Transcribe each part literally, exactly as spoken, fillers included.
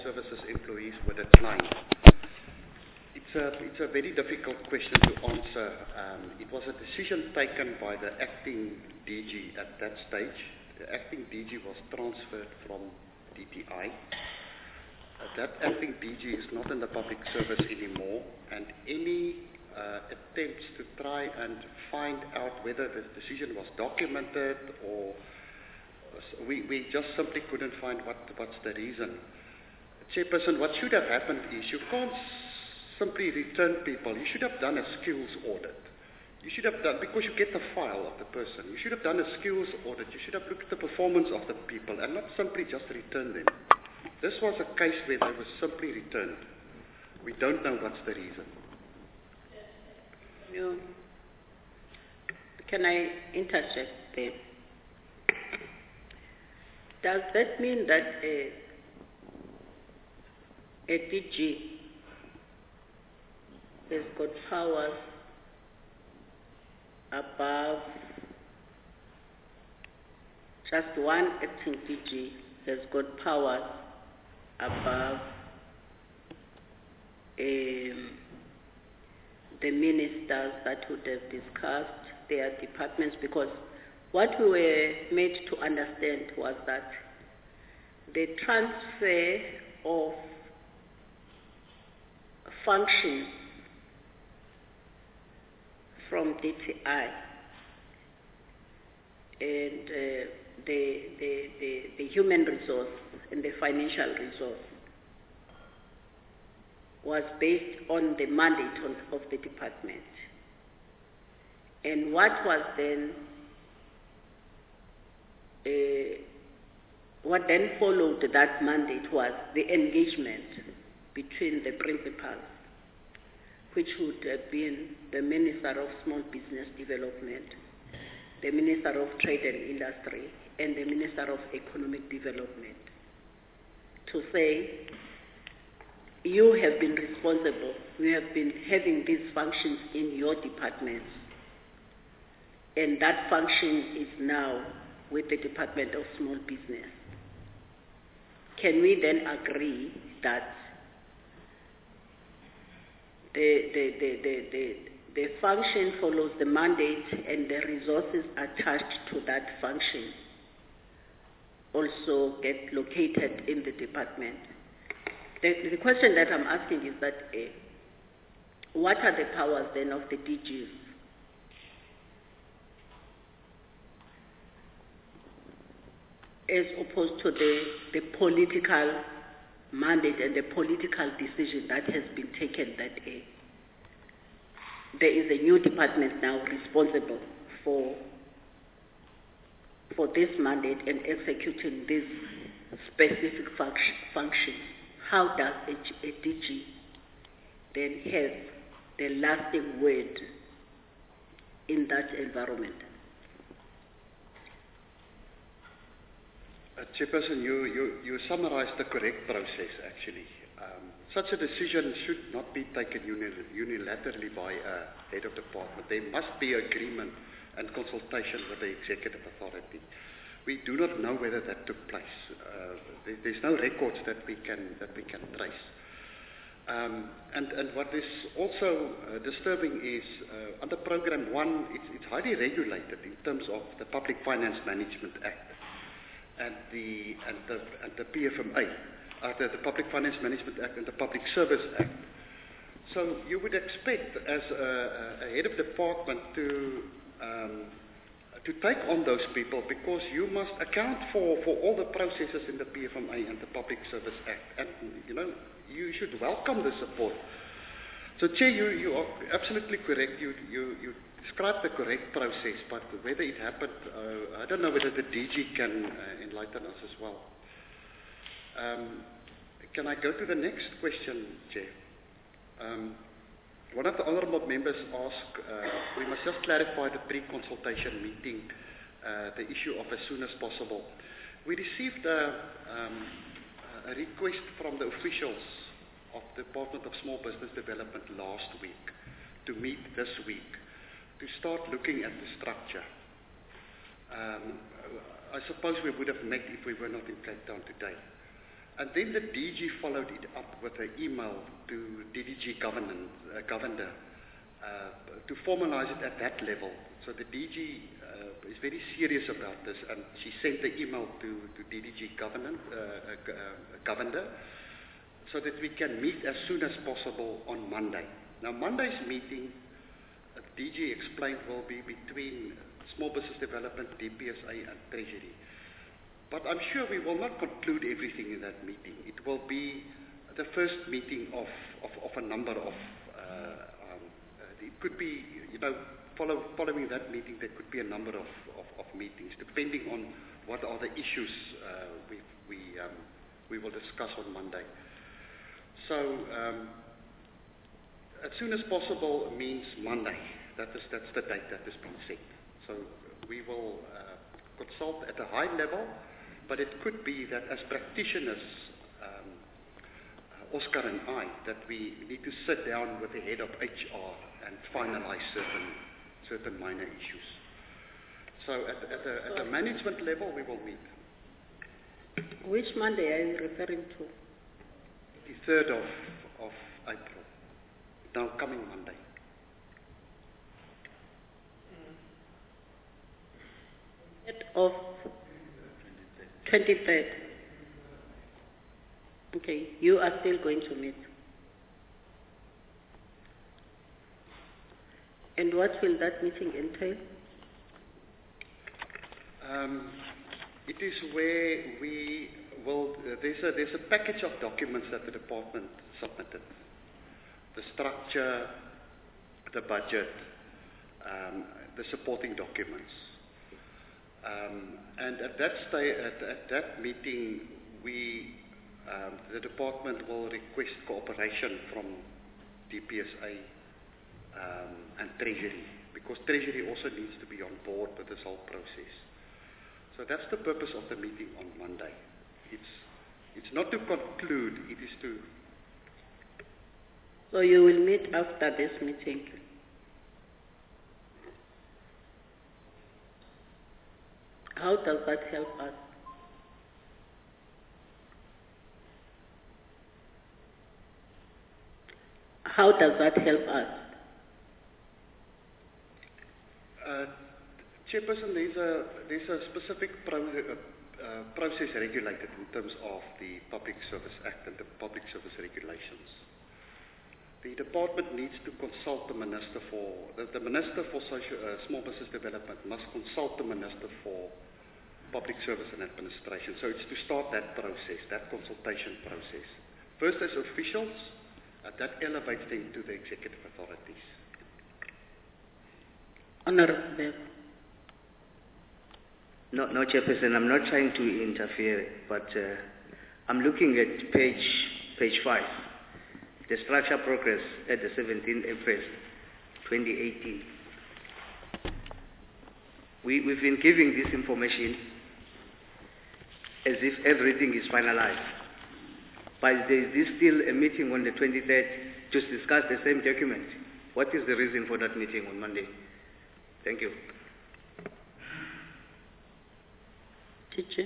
services employees were declined. It's a, it's a very difficult question to answer. Um, it was a decision taken by the acting D G at that stage. The acting D G was transferred from D T I. Uh, that acting D G is not in the public service anymore, and any uh, attempts to try and find out whether the decision was documented or we, we just simply couldn't find what, what's the reason. Chairperson, what should have happened is you can't simply return people. You should have done a skills audit. You should have done, because you get the file of the person, you should have done a skills audit. You should have looked at the performance of the people and not simply just return them. This was a case where they were simply returned. We don't know what's the reason. You, can I interject there? Does that mean that a, a D G has got powers above just one acting D G has got powers above um, the ministers that would have discussed their departments? Because what we were made to understand was that the transfer of functions from D T I and uh, the, the, the, the human resource and the financial resource was based on the mandate on, of the department. And what was then, uh, what then followed that mandate was the engagement between the principals, which would have been the Minister of Small Business Development, the Minister of Trade and Industry, and the Minister of Economic Development, to say, you have been responsible, you have been having these functions in your departments, and that function is now with the Department of Small Business. Can we then agree that the, the, the, the, the, the function follows the mandate and the resources attached to that function also get located in the department? The, the question that I'm asking is that uh, what are the powers then of the D Gs? As opposed to the, the political mandate and the political decision that has been taken that uh, there is a new department now responsible for, for this mandate and executing this specific function, function. How does a, a D G then have the lasting word in that environment? Uh, Chairperson, you, you, you summarized the correct process, actually. Um, such a decision should not be taken unilaterally by a head of department. There must be agreement and consultation with the executive authority. We do not know whether that took place. Uh, there, there's no records that we can, that we can trace. Um, and, and what is also uh, disturbing is uh, under Program one, it's, it's highly regulated in terms of the Public Finance Management Act and the, and the, and the P F M A, uh, the, the Public Finance Management Act and the Public Service Act. So you would expect as a, a head of department to um, to take on those people, because you must account for, for all the processes in the P F M A and the Public Service Act. And, you know, you should welcome the support. So, Chair, you, you are absolutely correct. You, you, you described the correct process, but whether it happened, uh, I don't know whether the D G can uh, enlighten us as well. Um, can I go to the next question, Chair? Um, One of the honourable members asked, uh, we must just clarify the pre-consultation meeting, uh, the issue of as soon as possible. We received a, um, a request from the officials of the Department of Small Business Development last week to meet this week to start looking at the structure. Um, I suppose we would have met if we were not in Cape Town today. And then the D G followed it up with an email to D D G governor, uh, governor uh, to formalize it at that level. So the D G uh, is very serious about this, and she sent the email to, to D D G governor, uh, uh, governor so that we can meet as soon as possible on Monday. Now Monday's meeting, uh, D G explained, will be between Small Business Development, D P S A and Treasury. But I'm sure we will not conclude everything in that meeting. It will be the first meeting of, of, of a number of, uh, um, uh, it could be, you know, follow, following that meeting, there could be a number of, of, of meetings, depending on what are the issues uh, we, we, um, we will discuss on Monday. So, um, as soon as possible means Monday. That is, that's the date that has been set. So, we will uh, consult at a high level. But it could be that as practitioners, um, uh, Oscar and I, that we need to sit down with the head of H R and finalize certain certain minor issues. So at, at, a, at a management level, we will meet. Which Monday are you referring to? The third of, of April. Now coming Monday. Of twenty-third. Okay, you are still going to meet. And what will that meeting entail? Um, it is where we will, uh, there's, a, there's a package of documents that the department submitted. The structure, the budget, um, the supporting documents. Um, and at that, sta- at, at that meeting, we, um, the department will request cooperation from D P S A um, and Treasury, because Treasury also needs to be on board with this whole process. So that's the purpose of the meeting on Monday. It's, it's not to conclude, it is to... So you will meet after this meeting? How does that help us? How does that help us? Uh, Chairperson, there's a, there's a specific pro, uh, uh, process regulated in terms of the Public Service Act and the Public Service Regulations. The department needs to consult the Minister for, the, the Minister for Social, uh, Small Business Development must consult the Minister for Public Service and Administration. So it's to start that process, that consultation process. First as officials, uh, that elevates them to the executive authorities. Honorable. No, no, Chairperson, I'm not trying to interfere, but uh, I'm looking at page, page five. The structure progress at the seventeenth of April twenty eighteen. We, we've been giving this information as if everything is finalized. But there is still a meeting on the twenty-third to discuss the same document. What is the reason for that meeting on Monday? Thank you. Teacher.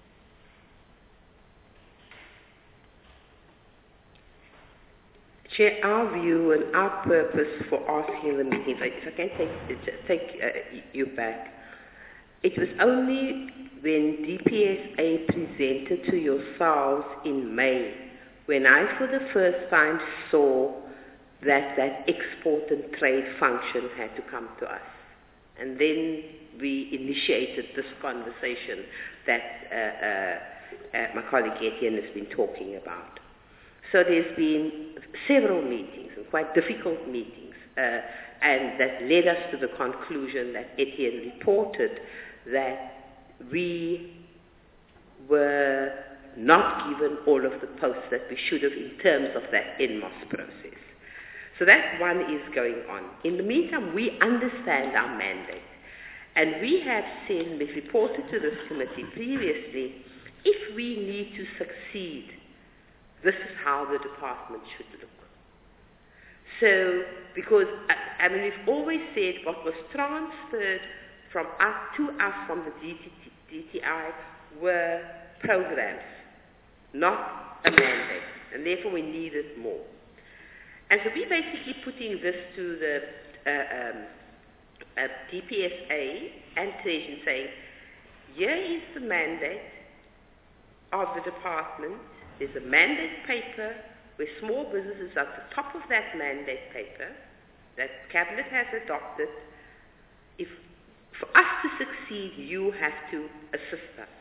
Chair, our view and our purpose for asking the meeting, if I can take, take uh, you back, it was only when D P S A presented to yourselves in May when I for the first time saw that that export and trade function had to come to us. And then we initiated this conversation that uh, uh, uh, my colleague Etienne has been talking about. So there's been several meetings, and quite difficult meetings, uh, and that led us to the conclusion that Etienne reported that we were not given all of the posts that we should have in terms of that N M O S process. So that one is going on. In the meantime, we understand our mandate, and we have said, we've reported to this committee previously, if we need to succeed, this is how the department should look. So, because, I, I mean, we've always said what was transferred from us to us from the D T I were programs, not a mandate, and therefore we need it more. And so we're basically putting this to the uh, um, uh, D P S A and Treasury saying, here is the mandate of the department. There's a mandate paper where small businesses are at the top of that mandate paper that Cabinet has adopted. If for us to succeed, you have to assist us.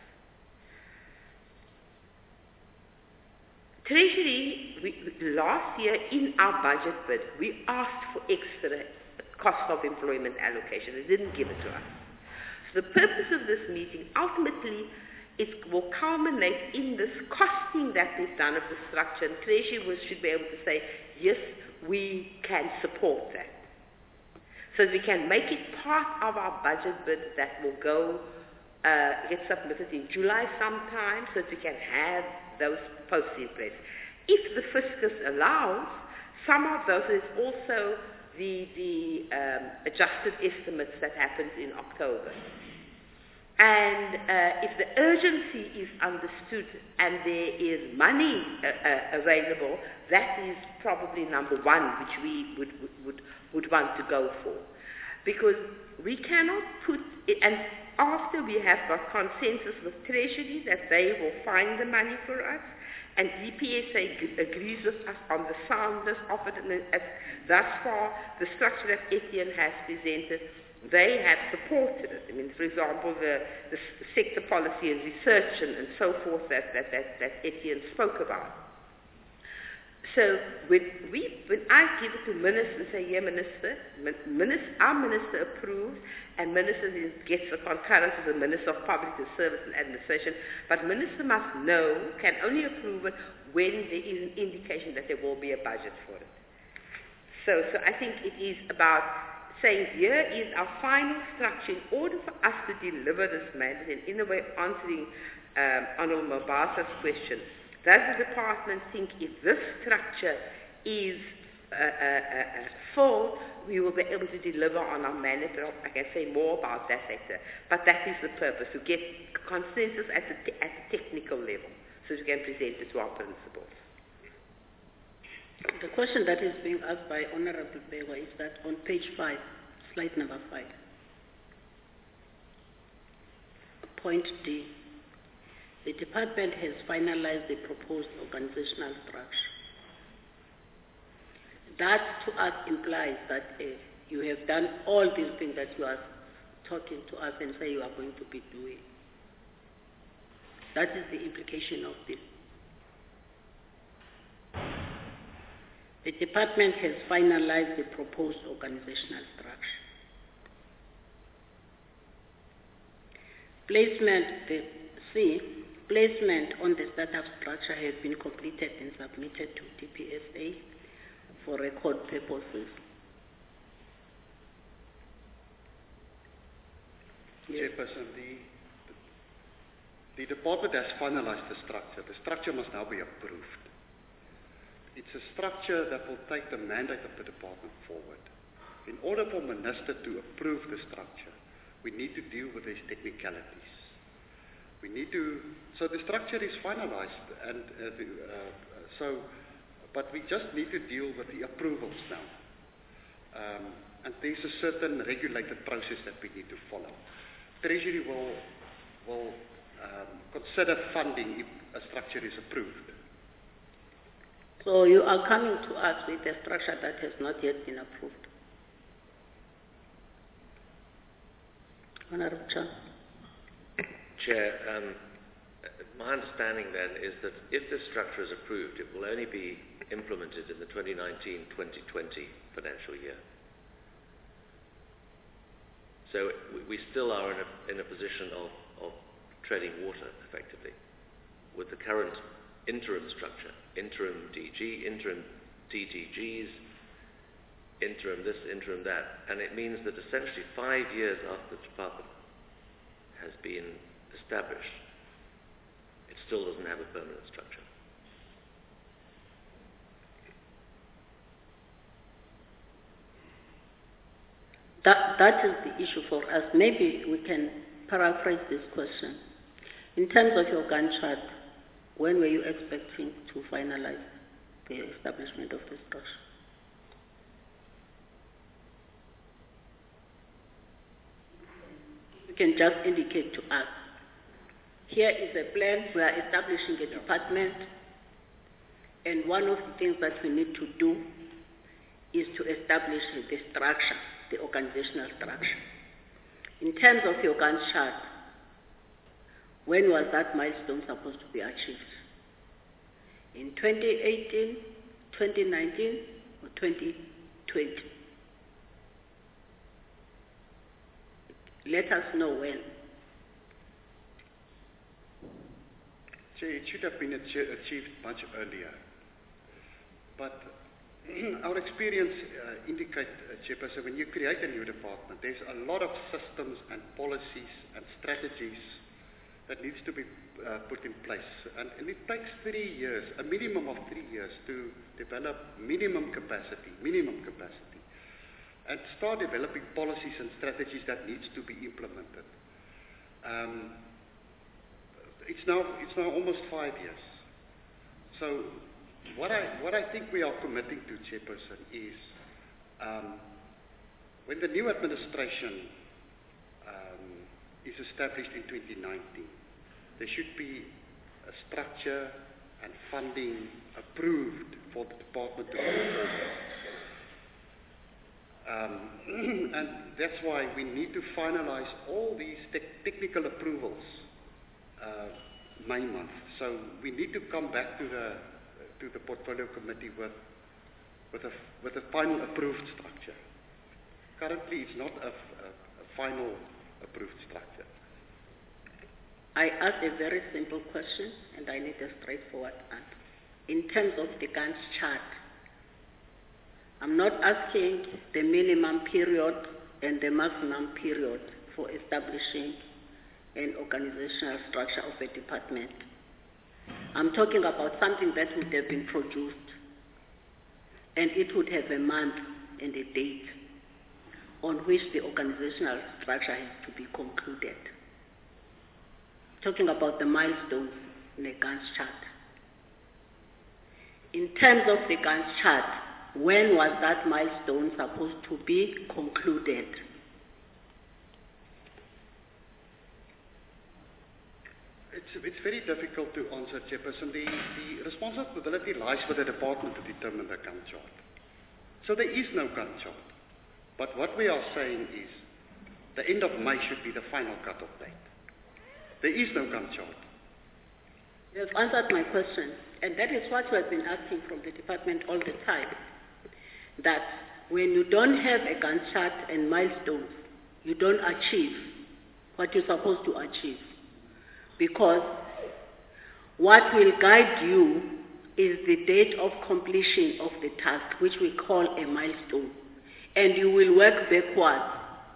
Treasury, we, last year in our budget bid, we asked for extra cost of employment allocation. They didn't give it to us. So the purpose of this meeting, ultimately, it will culminate in this costing that we've done of the structure, and Treasury should be able to say, yes, we can support that. So we can make it part of our budget bid that will go, uh, get submitted in July sometime, so that we can have those posts in place. If the fiscus allows, some of those is also the, the um, adjusted estimates that happened in October. And uh, if the urgency is understood and there is money uh, uh, available, that is probably number one, which we would, would, would want to go for. Because we cannot put it, and after we have got consensus with Treasury that they will find the money for us, and D P S A g- agrees with us on the soundness of it, and as thus far, the structure that Etienne has presented, they have supported it. I mean, for example, the, the sector policy and research and, and so forth that, that, that, that Etienne spoke about. So when, we, when I give it to Minister and say, yeah, Minister, minister our Minister approves, and Minister is, gets the concurrence of the Minister of Public Service and Administration, but Minister must know, can only approve it when there is an indication that there will be a budget for it. So, so I think it is about saying here is our final structure in order for us to deliver this mandate, and in a way answering um, Honourable Mabasa's question. Does the department think if this structure is uh, uh, uh, full, we will be able to deliver on our mandate? I can say more about that later. But that is the purpose, to get consensus at the, te- at the technical level, so we can present it to our principals. The question that is being asked by Honorable Begwa is that on page five, slide number five, point D, the department has finalized the proposed organizational structure. That to us implies that uh, you have done all these things that you are talking to us and say you are going to be doing. That is the implication of this. The department has finalized the proposed organizational structure. Placement, the C, placement on the startup structure has been completed and submitted to D P S A for record purposes. Yes. Chairperson, the, the department has finalized the structure. The structure must now be approved. It's a structure that will take the mandate of the department forward. In order for Minister to approve the structure, we need to deal with these technicalities. We need to, so the structure is finalized, and uh, the, uh, so, but we just need to deal with the approvals now. Um, and there's a certain regulated process that we need to follow. Treasury will, will um, consider funding if a structure is approved. So you are coming to us with a structure that has not yet been approved. Honourable Chair. Chair, um, my understanding then is that if this structure is approved, it will only be implemented in the twenty nineteen twenty twenty financial year. So we, we still are in a, in a position of, of treading water, effectively, with the current interim structure, interim D G, interim T T Gs, interim this, interim that, and it means that essentially five years after the department has been established, it still doesn't have a permanent structure. That, that is the issue for us. Maybe we can paraphrase this question. In terms of your Gantt chart, when were you expecting to finalize the establishment of the structure? You can just indicate to us, here is a plan, we are establishing a department, and one of the things that we need to do is to establish the structure, the organizational structure. In terms of your Gantt chart, when was that milestone supposed to be achieved? In twenty eighteen, twenty nineteen, or twenty twenty? Let us know when. So it should have been achi- achieved much earlier. But our experience uh, indicates, uh, Chairperson, when you create a new department, there's a lot of systems and policies and strategies that needs to be uh, put in place. And, and it takes three years, a minimum of three years, to develop minimum capacity, minimum capacity, and start developing policies and strategies that needs to be implemented. Um, it's now it's now almost five years. So what I what I think we are committing to, Chairperson, is um, when the new administration um, is established in twenty nineteen, there should be a structure and funding approved for the department to move forward. Um, and that's why we need to finalize all these te- technical approvals uh, May month. So we need to come back to the to the portfolio committee with with a with a final approved structure. Currently, it's not a, a, a final approved structure. I asked a very simple question, and I need a straightforward answer. In terms of the Gantt chart, I'm not asking the minimum period and the maximum period for establishing an organizational structure of a department. I'm talking about something that would have been produced, and it would have a month and a date on which the organizational structure has to be concluded. Talking about the milestones in the Gantt chart. In terms of the Gantt chart, when was that milestone supposed to be concluded? It's, it's very difficult to answer, Chairperson. The, the responsibility lies with the department to determine the Gantt chart. So there is no Gantt chart. But what we are saying is the end of May should be the final cut-off date. There is no Gantt chart. You have answered my question, and that is what we have been asking from the department all the time, that when you don't have a Gantt chart and milestones, you don't achieve what you're supposed to achieve. Because what will guide you is the date of completion of the task, which we call a milestone, and you will work backwards.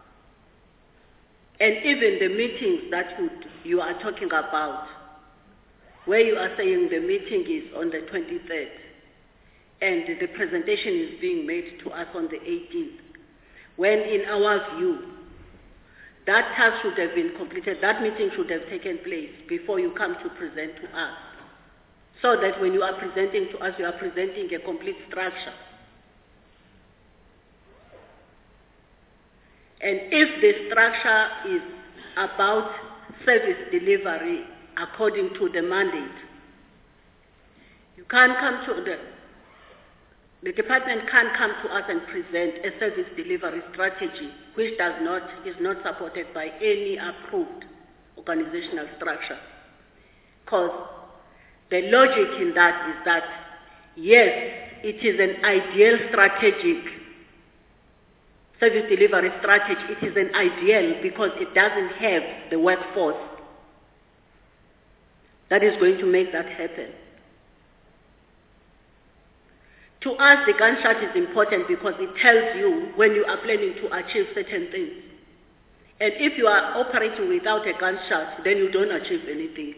And even the meetings that would, you are talking about, where you are saying the meeting is on the twenty-third, and the presentation is being made to us on the eighteenth, when in our view, that task should have been completed, that meeting should have taken place before you come to present to us. So that when you are presenting to us, you are presenting a complete structure. And if the structure is about service delivery according to the mandate, you can't come to the, the department can't come to us and present a service delivery strategy which does not, is not supported by any approved organizational structure. Because the logic in that is that, yes, it is an ideal strategic service delivery strategy. It is an ideal because it doesn't have the workforce that is going to make that happen. To us, the Gantt chart is important because it tells you when you are planning to achieve certain things. And if you are operating without a Gantt chart, then you don't achieve anything.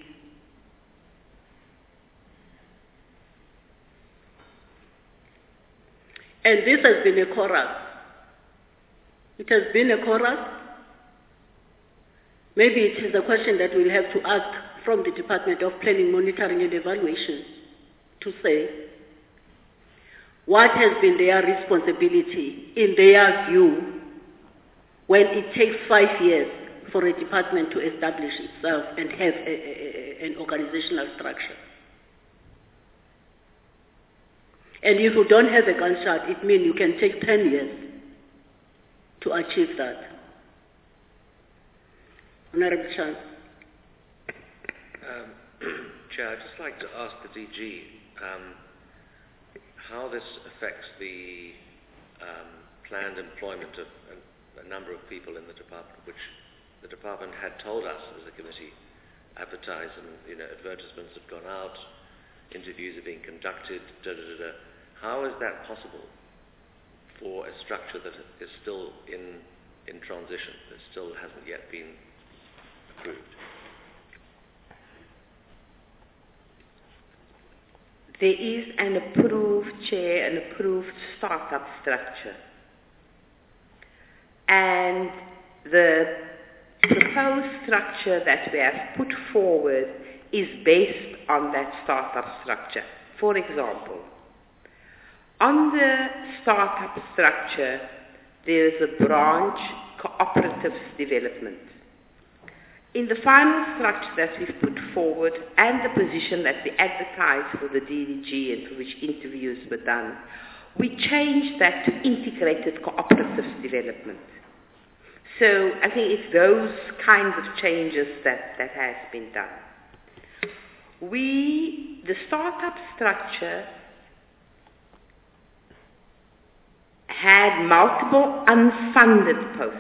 And this has been a chorus. It has been a chorus. Maybe it is a question that we'll have to ask from the Department of Planning, Monitoring and Evaluation to say what has been their responsibility in their view when it takes five years for a department to establish itself and have a, a, a, an organizational structure. And if you don't have a gunshot, it means you can take ten years to achieve that. Honorable Chance. Um, Chair, I'd just like to ask the D G um, how this affects the um, planned employment of a, a number of people in the department, which the department had told us as a committee, advertised, and you know, advertisements have gone out, interviews are being conducted, da da da da. How is that possible for a structure that is still in in transition, that still hasn't yet been approved? There is an approved chair, an approved startup structure. And the proposed structure that we have put forward is based on that startup structure. For example, on the startup structure, there is a branch cooperatives development. In the final structure that we've put forward and the position that we advertised for the D D G and for which interviews were done, we changed that to integrated cooperatives development. So I think it's those kinds of changes that, that has been done. We, the startup structure had multiple unfunded posts.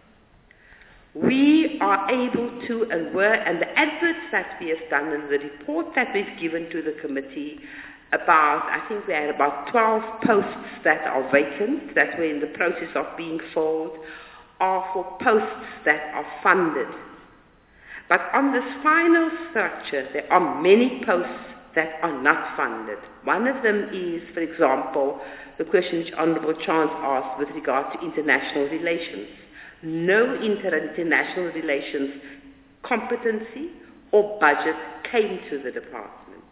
We are able to, and were, and the adverts that we have done and the report that we've given to the committee about, I think we had about twelve posts that are vacant, that were in the process of being filled, are for posts that are funded. But on this final structure, there are many posts that are not funded. One of them is, for example, the question which Honourable Chance asked with regard to international relations. No inter- international relations competency or budget came to the department.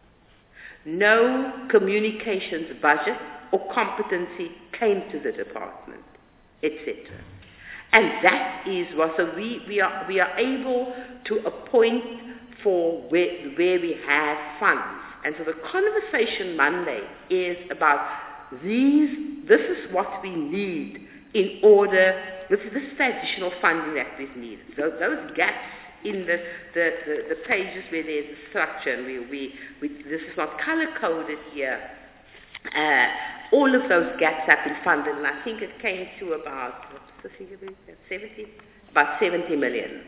No communications budget or competency came to the department, et cetera. And that is what, so we, we, are, we are able to appoint for where, where we have funds. And so the conversation Monday is about these, this is what we need in order, this is the additional funding that we need. So those gaps in the, the, the, the pages where there's a structure, and we, we, we, this is not color-coded here, uh, all of those gaps have been funded, and I think it came to about, what's the figure, seventy? About seventy million.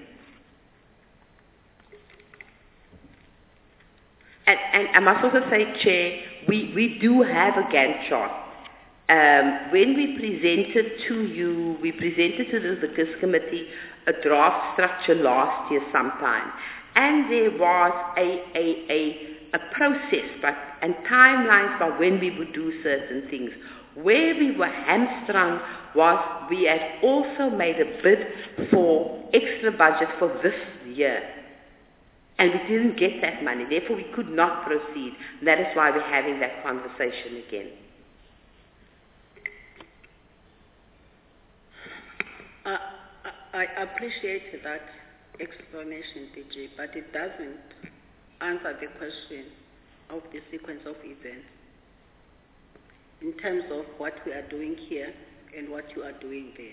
And, and I must also say, Chair, we, we do have a Gantt chart. Um, when we presented to you, we presented to the Vickers Committee a draft structure last year sometime. And there was a, a, a, a process but, and timelines by when we would do certain things. Where we were hamstrung was we had also made a bid for extra budget for this year. And we didn't get that money. Therefore, we could not proceed. That is why we're having that conversation again. Uh, I appreciate that explanation, D G, but it doesn't answer the question of the sequence of events in terms of what we are doing here and what you are doing there.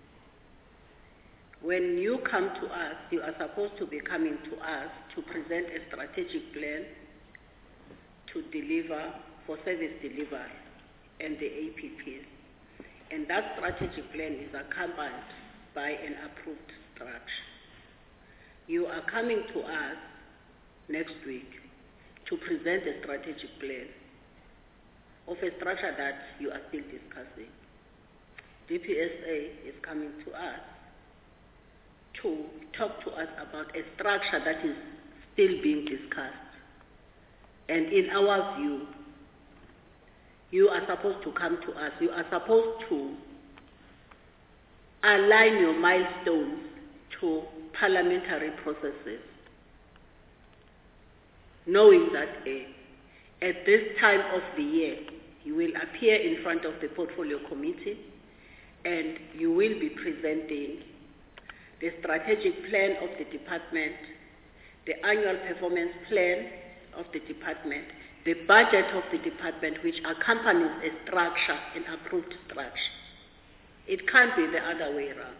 When you come to us, you are supposed to be coming to us to present a strategic plan to deliver for service delivery and the A P Ps. And that strategic plan is accompanied by an approved structure. You are coming to us next week to present a strategic plan of a structure that you are still discussing. D P S A is coming to us to talk to us about a structure that is still being discussed. And in our view, you are supposed to come to us. You are supposed to align your milestones to parliamentary processes knowing that uh, at this time of the year, you will appear in front of the portfolio committee and you will be presenting the strategic plan of the department, the annual performance plan of the department, the budget of the department, which accompanies a structure, an approved structure. It can't be the other way around.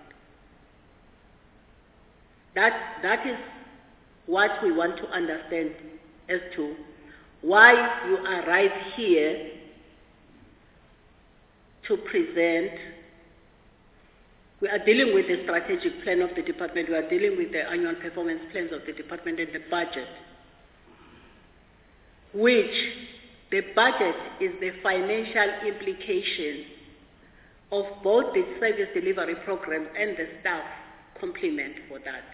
That, that is what we want to understand as to why you arrive here to present. We are dealing with the strategic plan of the department, we are dealing with the annual performance plans of the department and the budget, which the budget is the financial implication of both the service delivery program and the staff complement for that.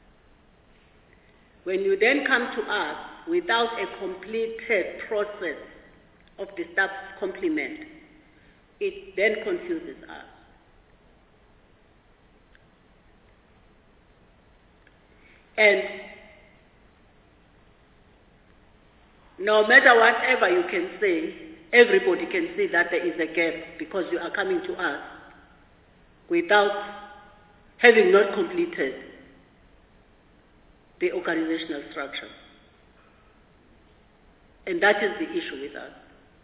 When you then come to us without a completed process of the staff complement, it then confuses us. And no matter whatever you can say, everybody can see that there is a gap because you are coming to us without having not completed the organizational structure. And that is the issue with us.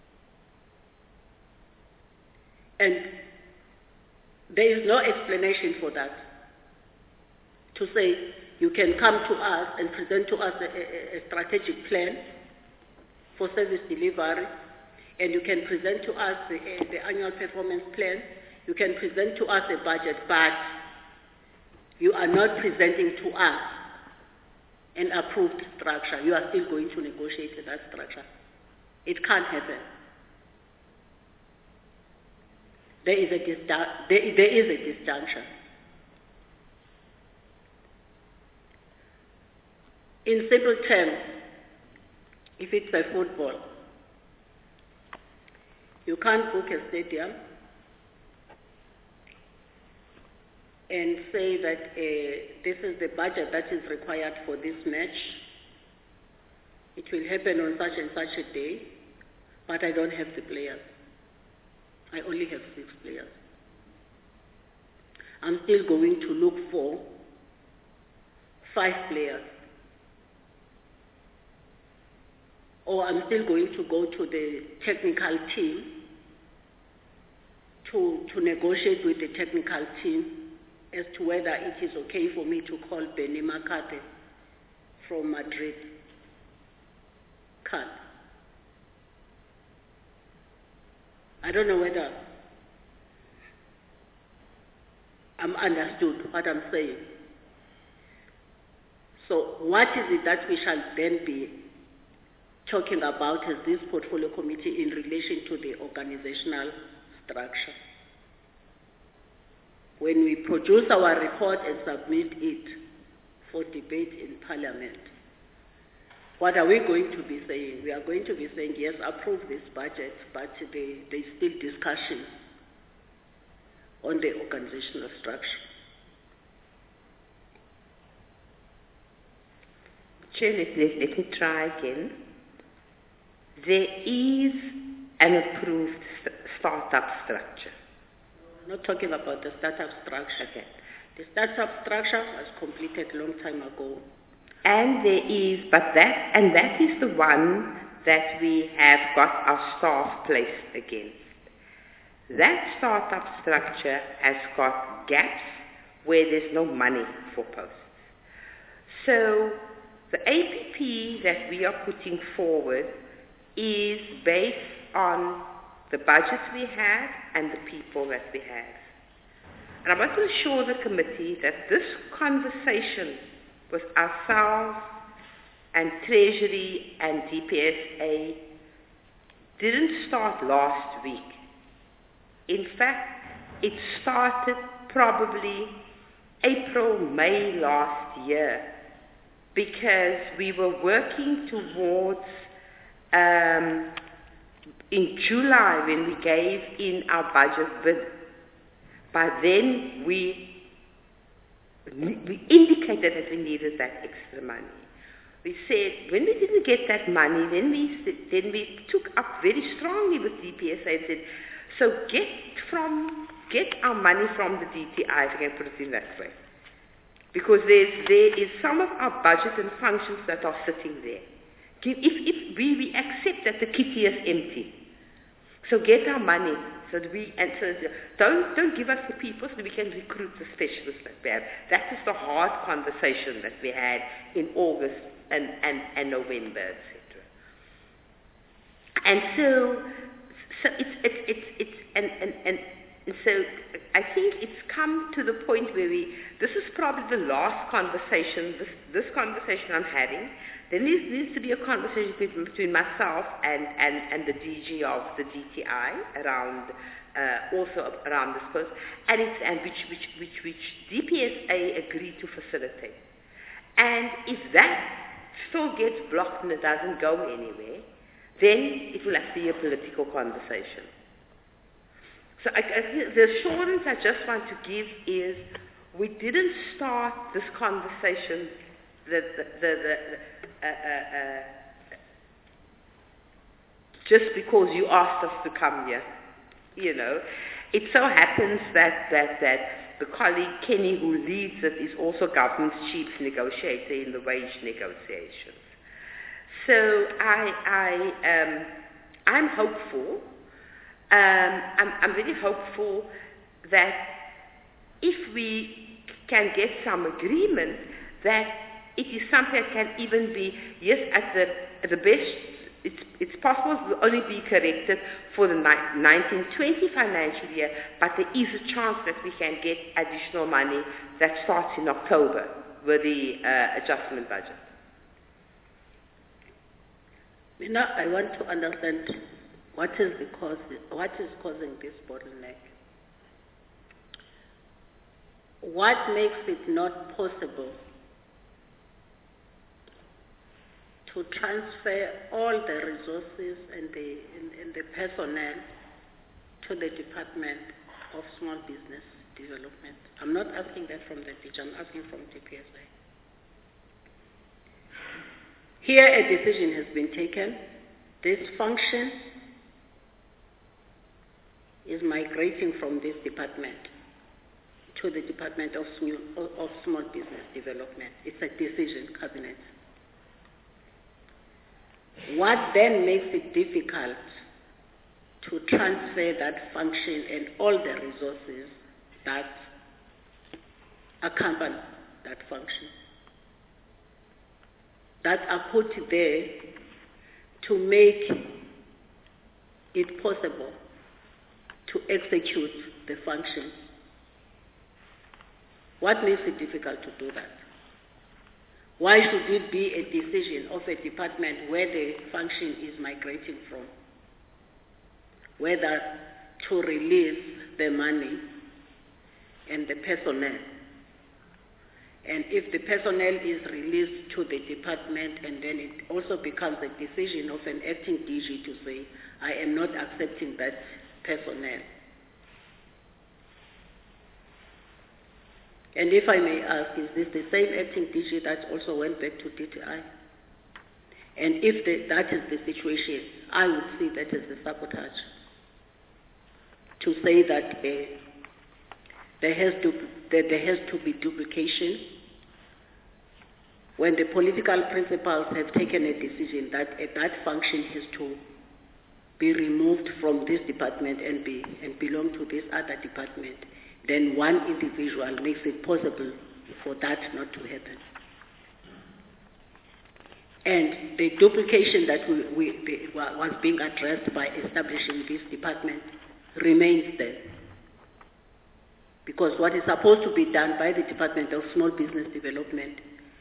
And there is no explanation for that. To say you can come to us and present to us a, a, a strategic plan for service delivery, and you can present to us the, uh, the annual performance plan, you can present to us a budget, but you are not presenting to us an approved structure. You are still going to negotiate that structure. It can't happen. There is a, disju- there, there is a disjunction. In simple terms, if it's a football, you can't book a stadium and say that uh, this is the budget that is required for this match. It will happen on such and such a day, but I don't have the players. I only have six players. I'm still going to look for five players. Or I'm still going to go to the technical team to, to negotiate with the technical team as to whether it is okay for me to call Benny Makate from Madrid. Can't. I don't know whether I'm understood what I'm saying. So what is it that we shall then be talking about as this portfolio committee in relation to the organizational structure? When we produce our report and submit it for debate in Parliament, what are we going to be saying? We are going to be saying, yes, approve this budget, but there is still discussion on the organizational structure. Chair, let, let, let me try again. There is an approved st- startup structure. We're not talking about the startup structure. Okay. The startup structure was completed a long time ago. And there is, but that, and that is the one that we have got our staff placed against. That startup structure has got gaps where there's no money for posts. So the A P P that we are putting forward is based on the budget we have and the people that we have. And I want to assure the committee that this conversation with ourselves and Treasury and D P S A didn't start last week. In fact, it started probably April, May last year, because we were working towards um, in July when we gave in our budget bid. By then we, we indicated that we needed that extra money. we said, when we didn't get that money, then we, s- then we took up very strongly with D P S A and said, so get from, get our money from the D T I, if I can put it in that way. Because there's, there is some of our budget and functions that are sitting there. Give, if, if we, we accept that the kitty is empty, so get our money, so that we, and so don't, don't give us the people so that we can recruit the specialists that we have. That is the hard conversation that we had in August and, and, and November, et cetera. And so, so it's, it's, it's, it's and, and, and, and so I think it's come to the point where we, this is probably the last conversation, this, this conversation I'm having. There needs, needs to be a conversation between, between myself and, and, and the D G of the D T I around, uh, also around this post, and, it's, and which, which, which, which D P S A agreed to facilitate. And if that still gets blocked and it doesn't go anywhere, then it will have to be a political conversation. So I, I, the assurance I just want to give is we didn't start this conversation the, the, the, the, uh, uh, uh, just because you asked us to come here. You know, it so happens that, that, that the colleague Kenny who leads it is also government's chief negotiator in the wage negotiations. So I, I, um, I'm hopeful. Um, I'm, I'm really hopeful that if we can get some agreement, that it is something that can even be, yes, at the, at the best, it's, it's possible it will only be corrected for the nineteen twenty financial year, but there is a chance that we can get additional money that starts in October with the uh, adjustment budget. Now, I want to understand what is the cause, what is causing this bottleneck. What makes it not possible to transfer all the resources and the, and, and the personnel to the Department of Small Business Development? I'm not asking that from the D G, I'm asking from D P S A. Here a decision has been taken. This function is migrating from this department to the Department of Small, of Small Business Development. It's a decision, Cabinet. What then makes it difficult to transfer that function and all the resources that accompany that function, that are put there to make it possible to execute the function? What makes it difficult to do that? Why should it be a decision of a department where the function is migrating from? Whether to release the money and the personnel. And if the personnel is released to the department, and then it also becomes a decision of an acting D G to say, I am not accepting that personnel. And if I may ask, is this the same acting D G that also went back to D T I? And if the, that is the situation, I would see that as a sabotage. To say that uh, there, has to, that there has to be duplication when the political principals have taken a decision that uh, that function has to be removed from this department and, be, and belong to this other department, then one individual makes it possible for that not to happen. And the duplication that we, we, the, was being addressed by establishing this department remains there. Because what is supposed to be done by the Department of Small Business Development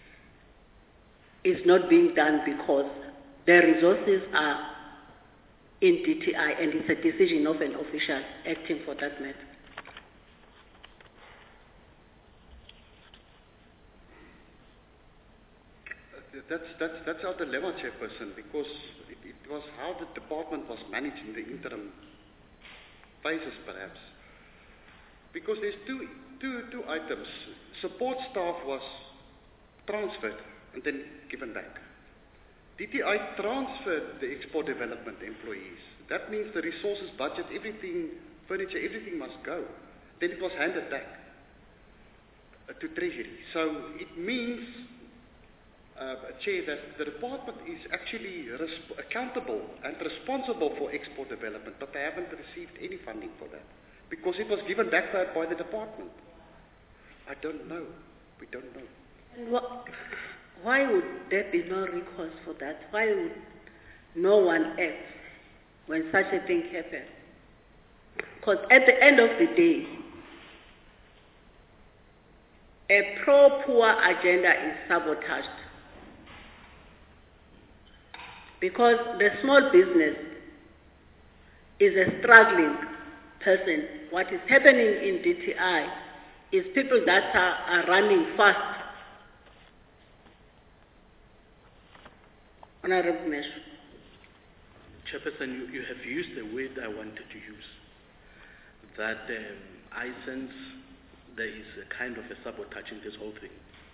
is not being done because the resources are in D T I and it's a decision of an official acting for that matter. That's, that's, that's our dilemma, Chairperson, because it, it was how the department was managed in the interim phases, perhaps. Because there's two, two, two items. Support staff was transferred and then given back. D T I transferred the export development employees. That means the resources, budget, everything, furniture, everything must go. Then it was handed back uh, to Treasury. So it means, uh, Chair, that the department is actually resp- accountable and responsible for export development, but they haven't received any funding for that because it was given back by, by the department. I don't know. We don't know. And what, why would there be no recourse for that? Why would no one act when such a thing happens? Because at the end of the day, a pro-poor agenda is sabotaged. Because the small business is a struggling person. What is happening in D T I is people that are, are running fast. Honorable Measure. Chairperson, you, you have used the word I wanted to use. That um, I sense there is a kind of a sabotage in this whole thing.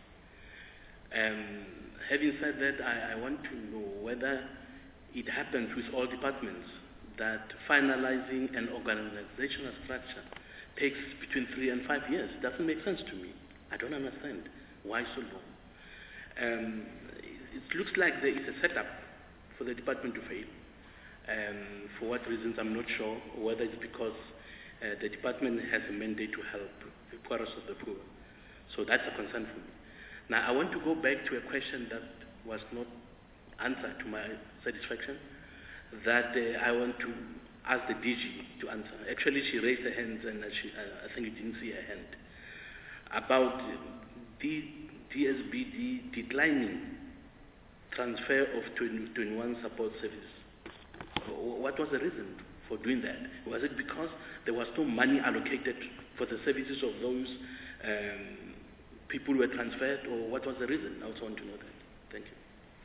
Um, having said that, I, I want to know whether it happens with all departments that finalizing an organizational structure takes between three and five years. It doesn't make sense to me. I don't understand why so long. Um, it, it looks like there is a setup for the department to fail. Um, for what reasons, I'm not sure, whether it's because uh, the department has a mandate to help the poorest of the poor. So that's a concern for me. Now, I want to go back to a question that was not answered to my satisfaction, that uh, I want to ask the D G to answer. Actually, she raised her hand, and she, uh, I think you didn't see her hand, about D, DSBD declining transfer of twenty-one support services. What was the reason for doing that? Was it because there was no money allocated for the services of those um, people who were transferred, or what was the reason? I also want to know that. Thank you.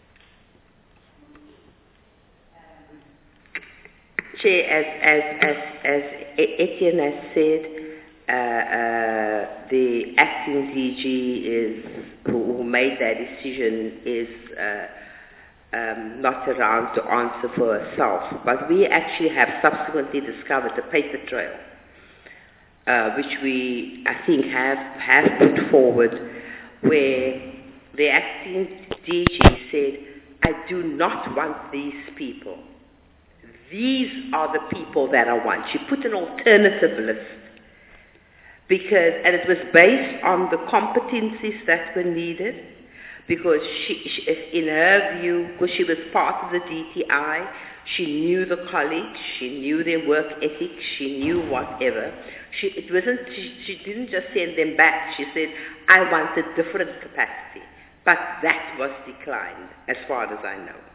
Chair, as, as, as, as Etienne has said, uh, uh, the acting D G is, who, who made that decision is uh, um, not around to answer for herself. But we actually have subsequently discovered a paper trail, uh, which we, I think, have, have put forward, where the acting D G said, I do not want these people. These are the people that I want. She put an alternative list because, and it was based on the competencies that were needed, because she, she, in her view, because she was part of the D T I, she knew the colleagues, she knew their work ethic, she knew whatever. She, it wasn't, she, she didn't just send them back. She said, I want a different capacity. But that was declined, as far as I know.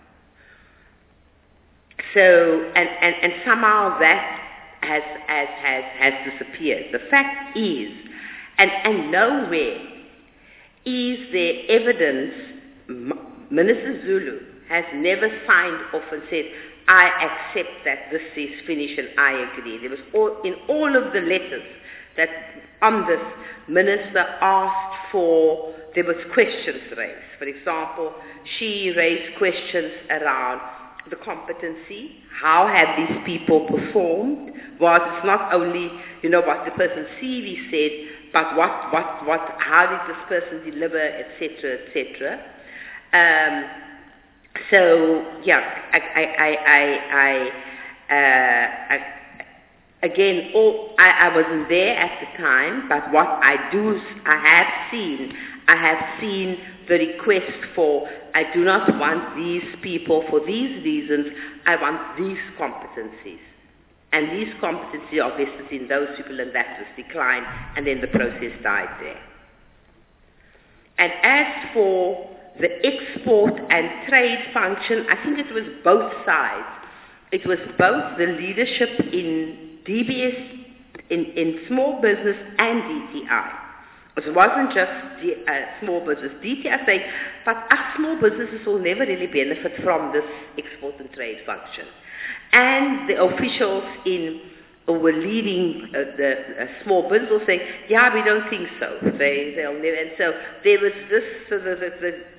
So, and, and, and somehow that has, has, has, has disappeared. The fact is, and, and nowhere is there evidence, Minister Zulu has never signed off and said, I accept that this is finished and I agree. There was all, in all of the letters that on this, Minister asked for, there was questions raised. For example, she raised questions around the competency, how have these people performed, was it's not only, you know, what the person's C V said, but what, what, what, how did this person deliver, et cetera, et cetera. Um, so, yeah, I, I, I, I, uh, I again, all, I, I wasn't there at the time, but what I do, I have seen, I have seen the request for, I do not want these people for these reasons, I want these competencies. And these competencies are vested in those people, and that was declined, and then the process died there. And as for the export and trade function, I think it was both sides. It was both the leadership in D B S, in, in small business and D T I. It wasn't just the, uh, small business. D T I saying, but us small businesses will never really benefit from this export and trade function. And the officials in who were leading uh, the uh, small business were saying, yeah, we don't think so. They, they'll never. And so there was this, so the, the, the,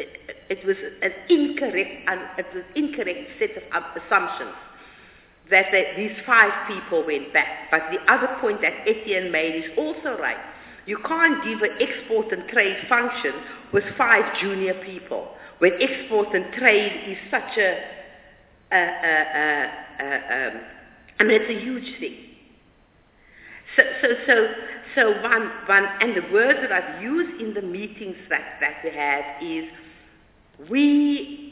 it was an incorrect, un, it was incorrect set of um, assumptions that they, these five people went back. But the other point that Etienne made is also right. You can't give an export and trade function with five junior people when export and trade is such a, a, a, a, a um, I mean, it's a huge thing. So, so, so, so one, one, and the word that I've used in the meetings that, that we have is we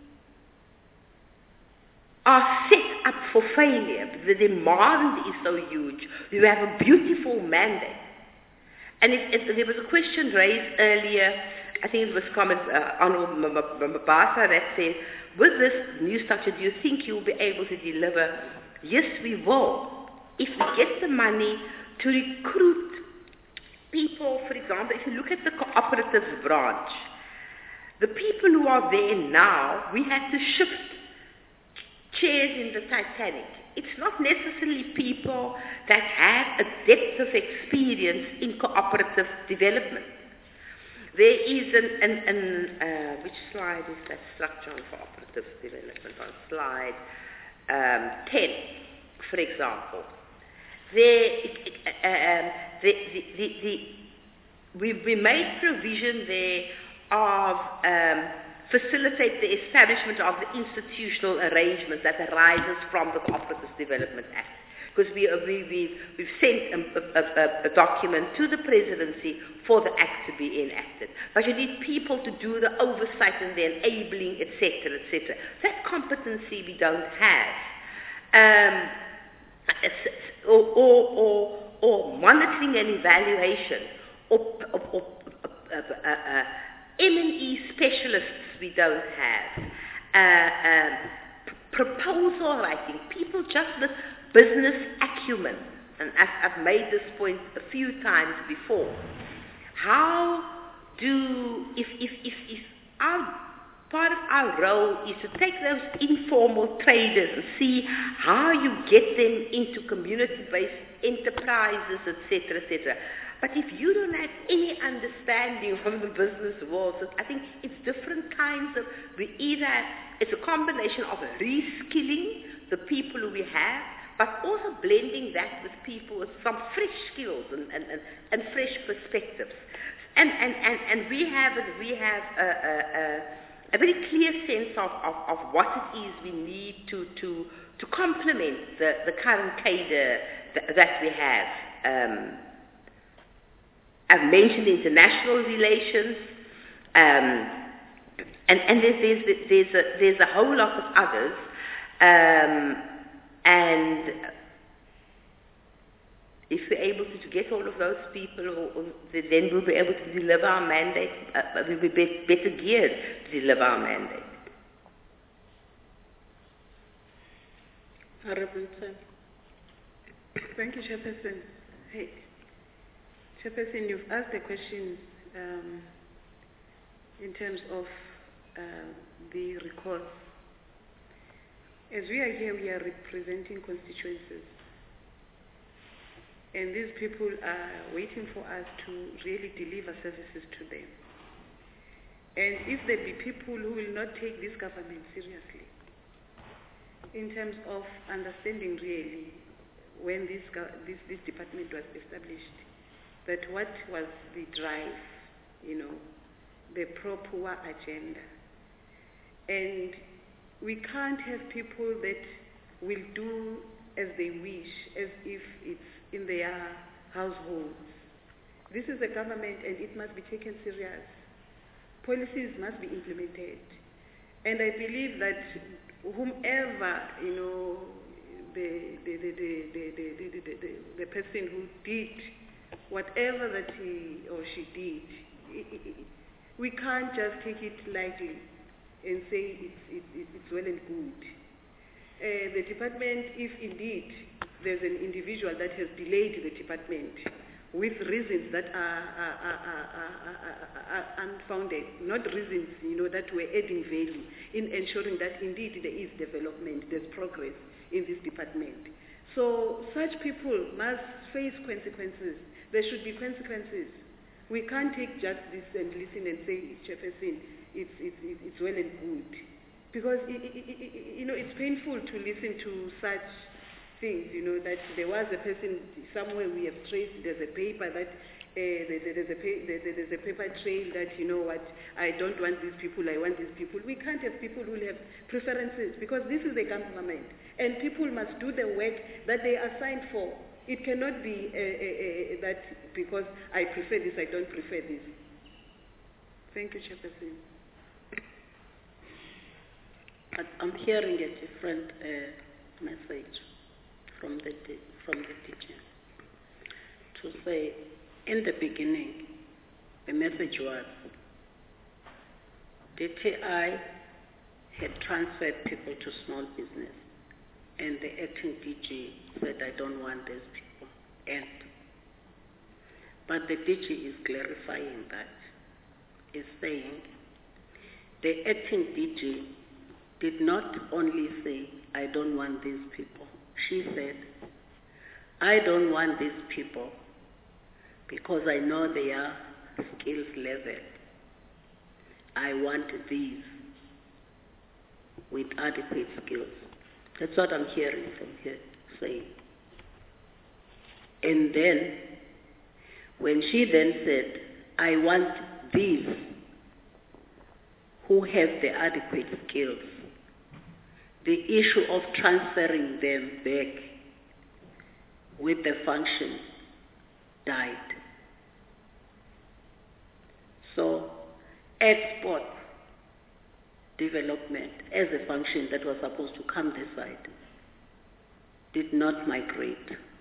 are set up for failure. The demand is so huge. You have a beautiful mandate. And it, it, there was a question raised earlier, I think it was comment uh, Honorable Mabasa that said, with this new structure, do you think you'll be able to deliver? Yes, we will. If we get the money to recruit people, for example, if you look at the cooperatives branch, the people who are there now, we had to shift chairs in the Titanic. It's not necessarily people that have a depth of experience in cooperative development. There is an, an, an uh, which slide is that structure on cooperative development? On slide um, ten, for example. There, uh, um, the, the, the, the, we, we made provision there of um, facilitate the establishment of the institutional arrangement that arises from the Cooperative Development Act. Because we, we, we, we've sent a, a, a document to the presidency for the act to be enacted. But you need people to do the oversight and the enabling, et cetera, et cetera. That competency we don't have. Um, or, or, or, or monitoring and evaluation, or, or, or uh, uh, uh, M and E specialists we don't have, uh, um, p- proposal writing, people just with business acumen, and I've, I've made this point a few times before. How do, if, if, if, if our, part of our role is to take those informal traders and see how you get them into community-based enterprises, et cetera, et cetera. But if you don't have any understanding of the business world, so I think it's different kinds of, we either, it's a combination of reskilling the people who we have, but also blending that with people with some fresh skills and, and, and, and fresh perspectives. And, and, and, and we have, we have a, a, a, a very clear sense of, of, of what it is we need to, to, to complement the, the current cadre th- that we have. Um, I've mentioned international relations, um, and, and there's, there's, there's, a, there's a whole lot of others, um, and if we're able to, to get all of those people, or, or, then we'll be able to deliver our mandate, uh, we'll be better geared to deliver our mandate. Thank you, Chairperson. Hey. Chairperson, you've asked a question um, in terms of uh, the recall. As we are here, we are representing constituencies. And these people are waiting for us to really deliver services to them. And if there be people who will not take this government seriously, in terms of understanding really when this, this, this department was established, that what was the drive, you know, the pro-poor agenda. And we can't have people that will do as they wish, as if it's in their households. This is a government and it must be taken serious. Policies must be implemented. And I believe that whomever, you know, the, the, the, the, the, the, the, the, the person who did whatever that he or she did, we can't just take it lightly and say it's, it's, it's well and good. Uh, the department, if indeed there's an individual that has delayed the department with reasons that are, are, are, are, are, are unfounded, not reasons, you know, that we're adding value in ensuring that indeed there is development, there's progress in this department. So such people must face consequences. There should be consequences We can't take just this and listen and say, Chairperson, it's, it's, it's, it's well and good. Because, it, it, it, it, you know, it's painful to listen to such things, you know, that there was a person, somewhere we have traced, there's a paper that, uh, there, there's, a pa- there, there's a paper trail that, you know what, I don't want these people, I want these people. We can't have people who have preferences, because this is a government, and people must do the work that they are signed for. It cannot be uh, uh, uh, that because I prefer this, I don't prefer this. Thank you, Chairperson. But I'm hearing a different uh, message from the D- from the D G to say, in the beginning, the message was D T I had transferred people to small business, and the acting D G said, I don't want these people. And but the D G is clarifying that, is saying the acting D G did not only say, I don't want these people. She said, I don't want these people because I know their skills level. I want these with adequate skills. That's what I'm hearing from her saying. And then, when she then said, I want these who have the adequate skills, the issue of transferring them back with the function died. So, export development as a function that was supposed to come this side did not migrate,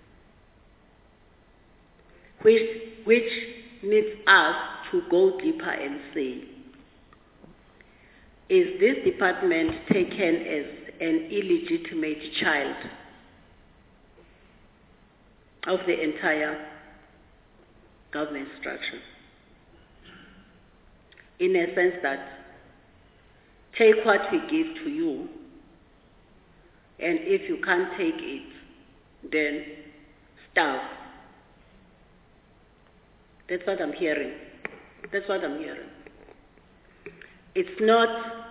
which, which needs us to go deeper and say, is this department taken as an illegitimate child of the entire government structure? In a sense that, take what we give to you, and if you can't take it, then starve. That's what I'm hearing. That's what I'm hearing. It's not,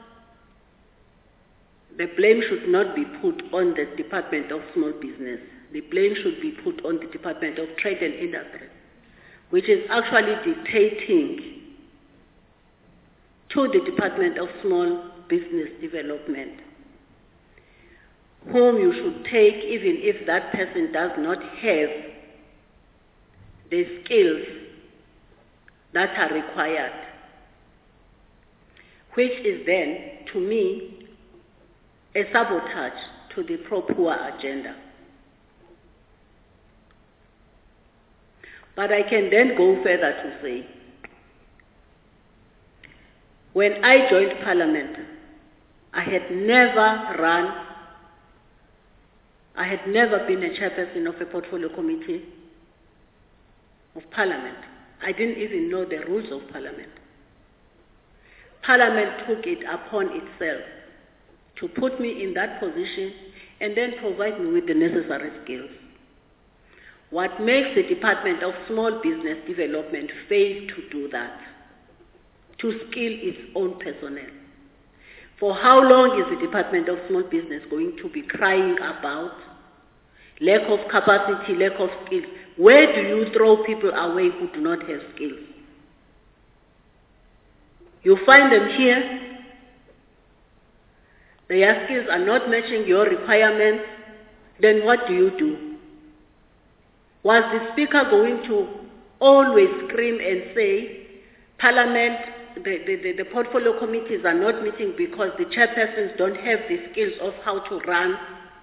the blame should not be put on the Department of Small Business. The blame should be put on the Department of Trade and Industry, which is actually dictating to the Department of Small Business Development, whom you should take even if that person does not have the skills that are required, which is then, to me, a sabotage to the pro-poor agenda. But I can then go further to say, when I joined Parliament, I had never run, I had never been a chairperson of a portfolio committee of Parliament. I didn't even know the rules of Parliament. Parliament took it upon itself to put me in that position and then provide me with the necessary skills. What makes the Department of Small Business Development fail to do that? To skill its own personnel. For how long is the Department of Small Business going to be crying about lack of capacity, lack of skills? Where do you throw people away who do not have skills? You find them here, their skills are not matching your requirements, then what do you do? Was the Speaker going to always scream and say, Parliament, the, the, the portfolio committees are not meeting because the chairpersons don't have the skills of how to run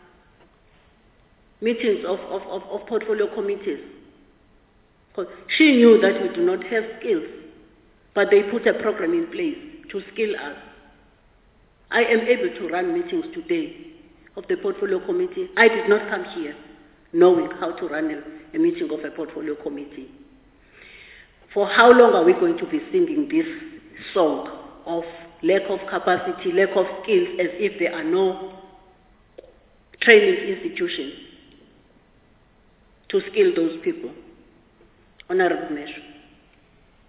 meetings of, of, of, of portfolio committees? Because she knew that we do not have skills, but they put a program in place to skill us. I am able to run meetings today of the portfolio committee. I did not come here knowing how to run a, a meeting of a portfolio committee. For how long are we going to be singing this song of lack of capacity, lack of skills, as if there are no training institutions to skill those people? Honorable Measure.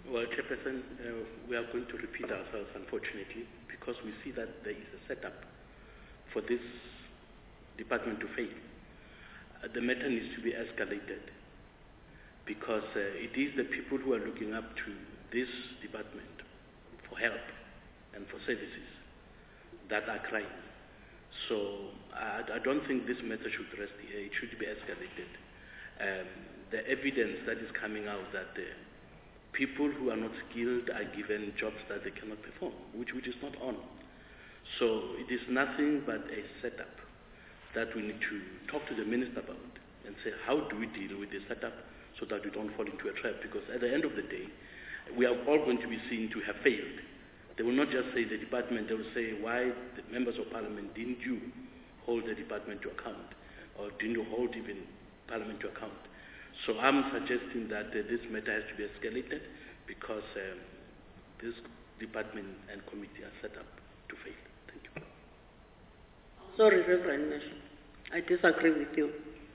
Well, Chairperson, uh, we are going to repeat ourselves, unfortunately, because we see that there is a setup for this department to fail. Uh, the matter needs to be escalated because uh, it is the people who are looking up to this department for help and for services that are crying. So I, I don't think this matter should rest here. It should be escalated. Um, the evidence that is coming out that uh, people who are not skilled are given jobs that they cannot perform, which, which is not on. So it is nothing but a setup that we need to talk to the minister about and say, how do we deal with this setup so that we don't fall into a trap? Because at the end of the day, we are all going to be seen to have failed. They will not just say the department, they will say, why the members of parliament didn't you hold the department to account? Or didn't you hold even parliament to account? So I'm suggesting that uh, this matter has to be escalated because um, this department and committee are set up to fail. Thank you. Sorry, Reverend Nash. I disagree with you.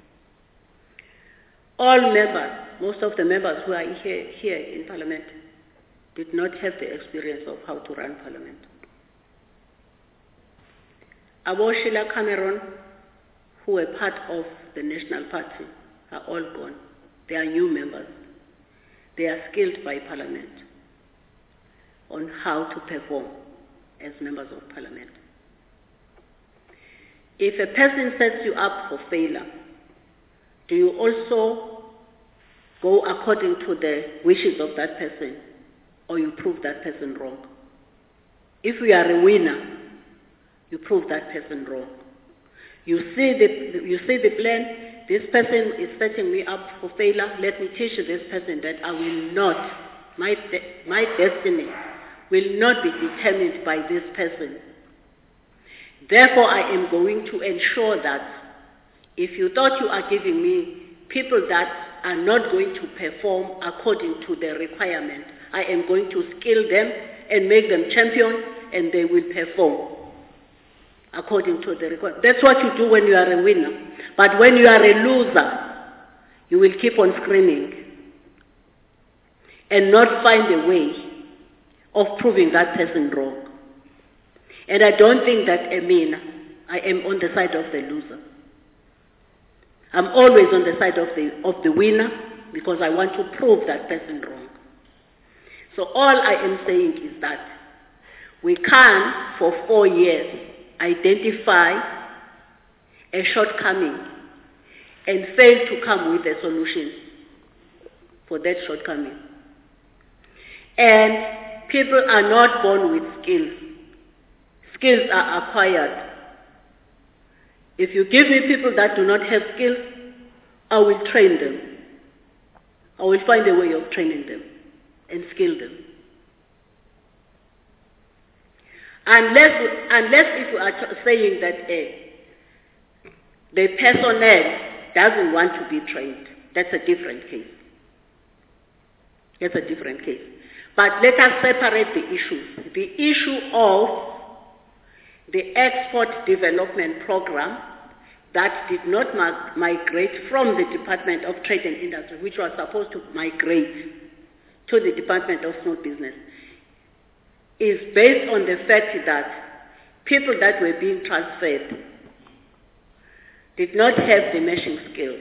All members, most of the members who are here, here in Parliament, did not have the experience of how to run Parliament. Abo Sheila Cameron, who were part of the National Party, are all gone. They are new members. They are skilled by Parliament on how to perform as members of Parliament. If a person sets you up for failure, do you also go according to the wishes of that person, or you prove that person wrong? If you are a winner, you prove that person wrong. You see the, you see the plan, this person is setting me up for failure, let me teach this person that I will not, my, de- my destiny will not be determined by this person. Therefore, I am going to ensure that if you thought you are giving me people that are not going to perform according to the requirement, I am going to skill them and make them champions, and they will perform according to the requirement. That's what you do when you are a winner. But when you are a loser, you will keep on screaming and not find a way of proving that person wrong. And I don't think that I mean I am on the side of the loser. I'm always on the side of the of the winner because I want to prove that person wrong. So all I am saying is that we can, for four years, identify a shortcoming and fail to come with a solution for that shortcoming. And people are not born with skills. Skills are acquired. If you give me people that do not have skills, I will train them. I will find a way of training them and skill them. Unless, unless if you are saying that uh, the personnel doesn't want to be trained, that's a different case. That's a different case. But let us separate the issues. The issue of the export development program that did not mag- migrate from the Department of Trade and Industry, which was supposed to migrate to the Department of Small Business, is based on the fact that people that were being transferred did not have the meshing skills,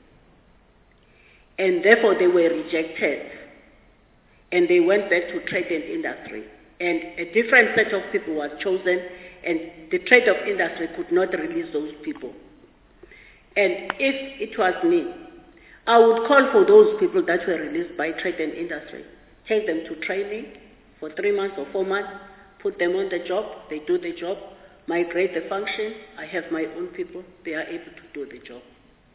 and therefore they were rejected, and they went back to trade and industry, and a different set of people was chosen, and the trade of industry could not release those people. And if it was me, I would call for those people that were released by trade and industry, take them to training for three months or four months, put them on the job, they do the job, migrate the function, I have my own people, they are able to do the job.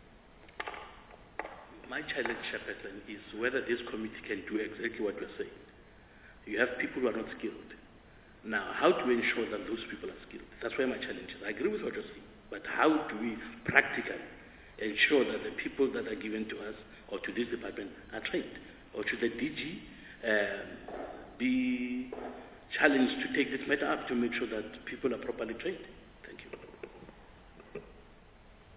My challenge, Chairperson, is whether this committee can do exactly what you're saying. You have people who are not skilled. Now, how do we ensure that those people are skilled? That's where my challenge is. I agree with what you're saying, but how do we practically ensure that the people that are given to us or to this department are trained? Or should the D G um, be challenged to take this matter up to make sure that people are properly trained? Thank you.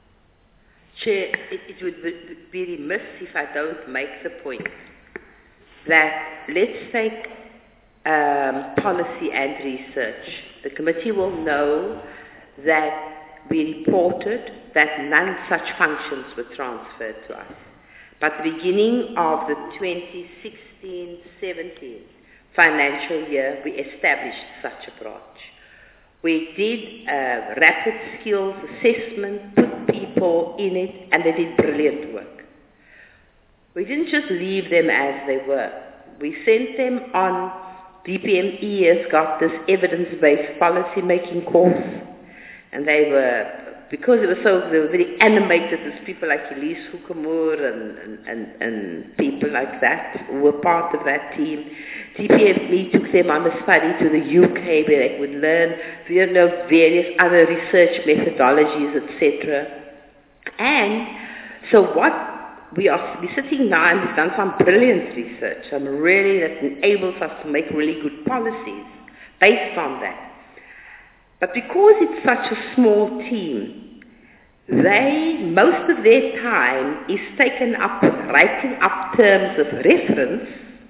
Chair, it, it would be remiss if I don't make the point that let's take um, policy and research. The committee will know that we reported that none such functions were transferred to us. But the beginning of the twenty sixteen seventeen financial year, we established such a branch. We did a rapid skills assessment, put people in it, and they did brilliant work. We didn't just leave them as they were. We sent them on, D P M E has got this evidence-based policy-making course, and they were, because it was so, they were very animated, as people like Elise Hukamoor and, and, and, and people like that who were part of that team. D P M E took them on a study to the U K where they would learn, you know, various other research methodologies, et cetera. And so what we are we're sitting now and we've done some brilliant research, some really that enables us to make really good policies based on that. But because it's such a small team, they, most of their time is taken up with writing up terms of reference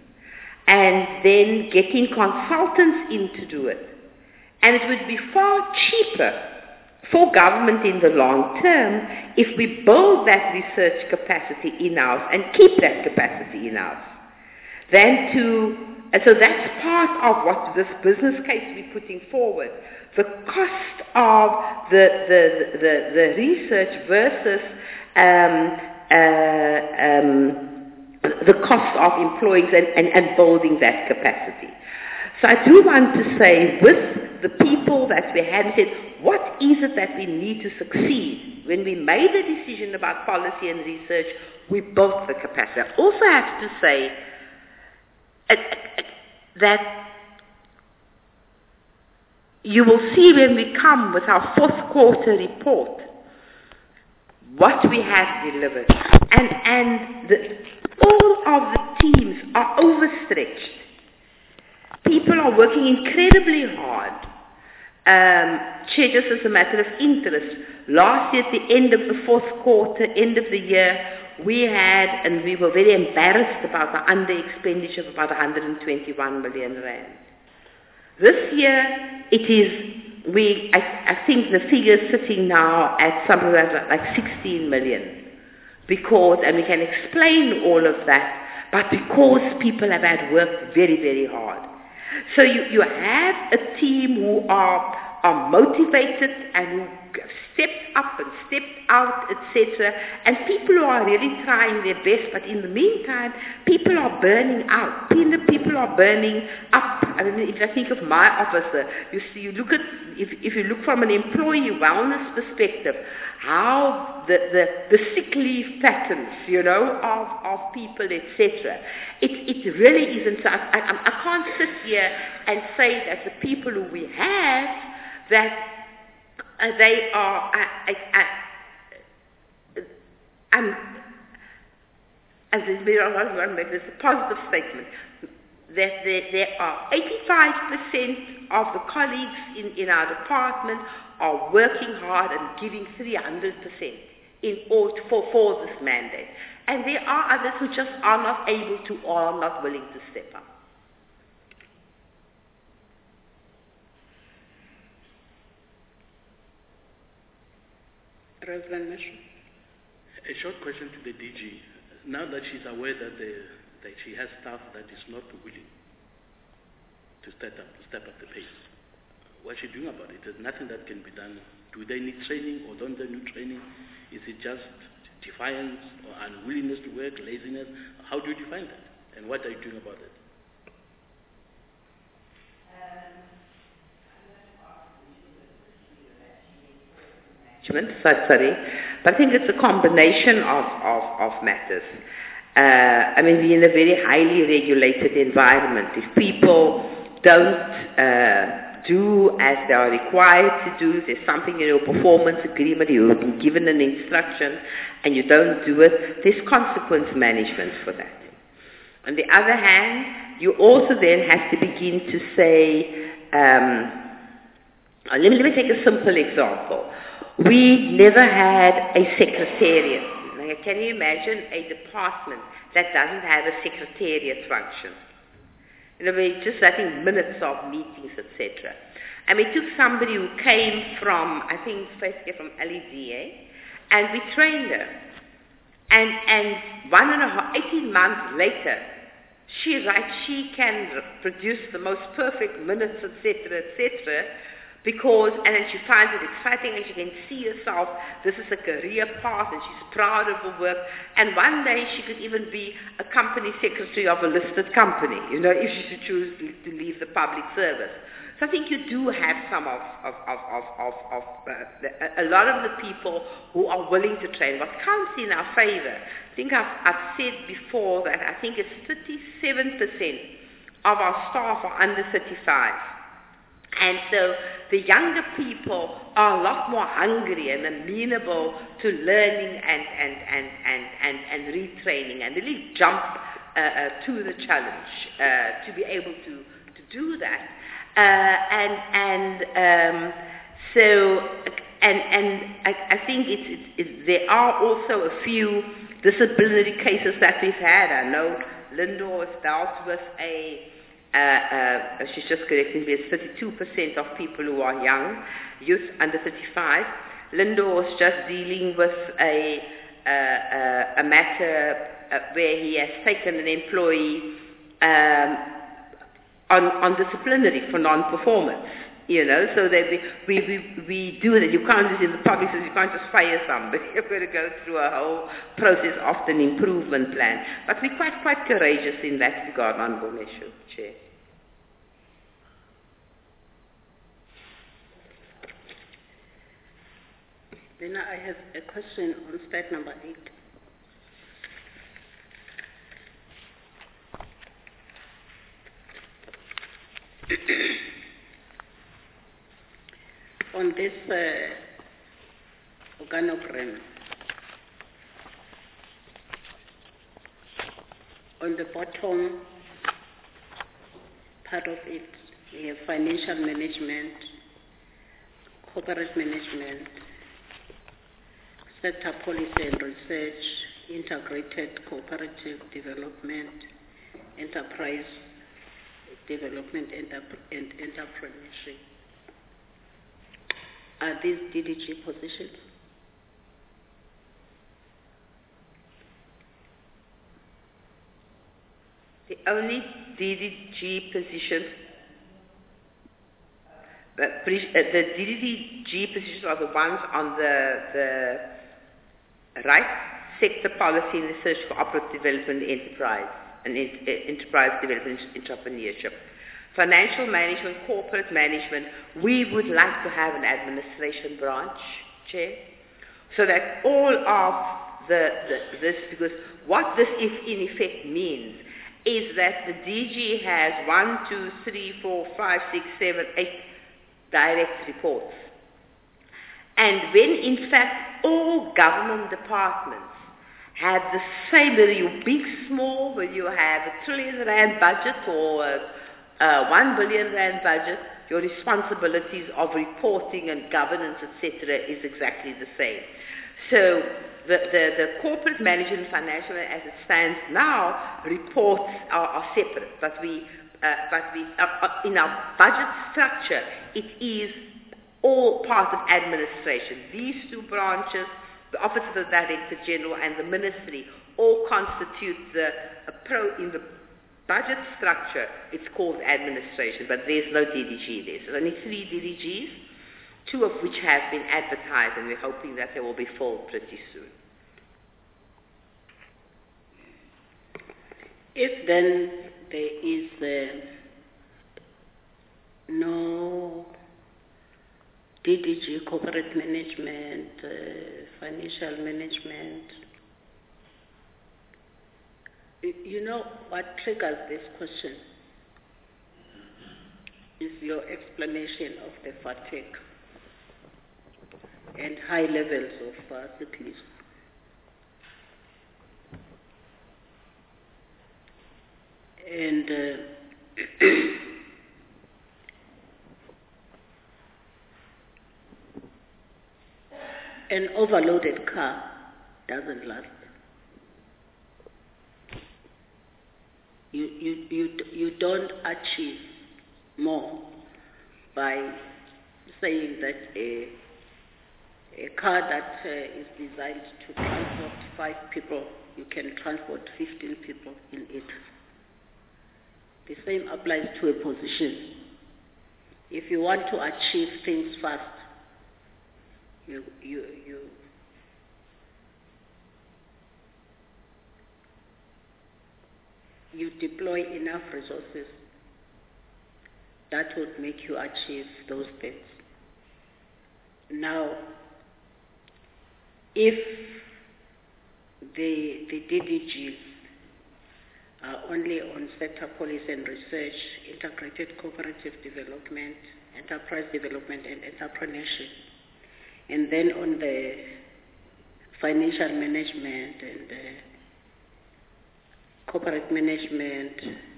and then getting consultants in to do it. And it would be far cheaper for government in the long term if we build that research capacity in-house and keep that capacity in-house than to, and so that's part of what this business case we're putting forward. The cost of the, the, the, the research versus um, uh, um, the cost of employees and, and, and building that capacity. So I do want to say, with the people that we had, we said, what is it that we need to succeed? When we made the decision about policy and research, we built the capacity. I also have to say uh, uh, that you will see when we come with our fourth quarter report what we have delivered. And, and the, all of the teams are overstretched. People are working incredibly hard. Um, Chair, just as a matter of interest, last year at the end of the fourth quarter, end of the year, we had, and we were very embarrassed about the under-expenditure of about one hundred twenty-one million rand. This year, it is, we, I, I think the figure is sitting now at something like, like sixteen million. Because, and we can explain all of that, but because people have had worked very, very hard. So you, you have a team who are, are motivated and who stepped up and stepped out, et cetera. And people who are really trying their best, but in the meantime, people are burning out. People are burning up. I mean, if I think of my officer, you see, you look at, if, if you look from an employee wellness perspective, how the, the, the sick leave patterns, you know, of, of people, et cetera. It, it really isn't, I, I, I can't sit here and say that the people who we have, that uh, they are, I, I, I, I'm, as is very well, there's a positive statement, that there, there are eighty-five percent of the colleagues in, in our department are working hard and giving three hundred percent in order for, for this mandate. And there are others who just are not able to or are not willing to step up. Roseland Mission. A short question to the D G. Now that she's aware that, the, that she has staff that is not willing to step up, to step up the pace, what's she doing about it? There's nothing that can be done. Do they need training or don't they need training? Is it just defiance or unwillingness to work, laziness? How do you define that? And what are you doing about it? Sorry, but I think it's a combination of, of, of matters. Uh, I mean, we're in a very highly regulated environment. If people don't uh, do as they are required to do, there's something in your performance agreement, you've been given an instruction and you don't do it, there's consequence management for that. On the other hand, you also then have to begin to say, um, let me, let me take a simple example. We never had a secretariat. saying, can you imagine a department that doesn't have a secretariat function? You know, we're just having minutes of meetings, et cetera. And we took somebody who came from, I think, first year from L E D A, and we trained her. And, and one and a half, eighteen months later, she writes, she can r- produce the most perfect minutes, et cetera, et cetera, because, and then she finds it exciting and she can see herself, this is a career path and she's proud of her work. And one day she could even be a company secretary of a listed company, you know, if she should choose to leave the public service. So I think you do have some of, of, of, of, of, of uh, the, a lot of the people who are willing to train. What counts in our favor, I think I've, I've said before that I think it's thirty-seven percent of our staff are under thirty-five. And so the younger people are a lot more hungry and amenable to learning and, and, and, and, and, and retraining and really jump uh, uh, to the challenge uh, to be able to, to do that. Uh, and and um, so and and I, I think it's, it's, it's there are also a few disciplinary cases that we've had. I know Lindor has dealt with a uh, uh, she's just correcting me. It's thirty-two percent of people who are young, youth under thirty-five. Lindor was just dealing with a uh, uh, a matter uh, where he has taken an employee. Um, On, on disciplinary for non-performance, you know, so that we, we, we, we do that. You can't just in the public, so you can't just fire somebody. You've got to go through a whole process of an improvement plan. But we're quite, quite courageous in that regard, Honourable Meshu, Chair. Then I have a question on slide number eight. On this uh, organogram, on the bottom part of it, we have financial management, corporate management, sector policy and research, integrated cooperative development, enterprise development and entrepreneurship. Are these D D G positions? The only D D G positions, uh, the D D G positions are the ones on the, the right sector policy and research for operative development enterprise. and enterprise development entrepreneurship. Financial management, corporate management, we would like to have an administration branch, Chair, so that all of the, the this, because what this is in effect means is that the D G has one, two, three, four, five, six, seven, eight direct reports. And when in fact all government departments have the same, whether you big, small, whether you have a trillion rand budget or a, a one billion rand budget, your responsibilities of reporting and governance, et cetera, is exactly the same. So the, the, the corporate management and financial, as it stands now, reports are, are separate, but we, uh, but we, uh, in our budget structure, it is all part of administration. These two branches, the Office of the Director General and the Ministry, all constitute the a pro in the budget structure. It's called administration, but there's no D D G there. So only three D D Gs, two of which have been advertised, and we're hoping that they will be filled pretty soon. If then there is uh, no D D G, corporate management, uh, financial management, you know what triggers this question is your explanation of the fatigue and high levels of uh, sick leave. And uh, an overloaded car doesn't last. You, you, you, you don't achieve more by saying that a, a car that uh, is designed to transport five people, you can transport fifteen people in it. The same applies to a position. If you want to achieve things fast, you, you, you you deploy enough resources that would make you achieve those things. Now, if the, the D D Gs are only on sector policy and research, integrated cooperative development, enterprise development and entrepreneurship, and then on the financial management and the corporate management,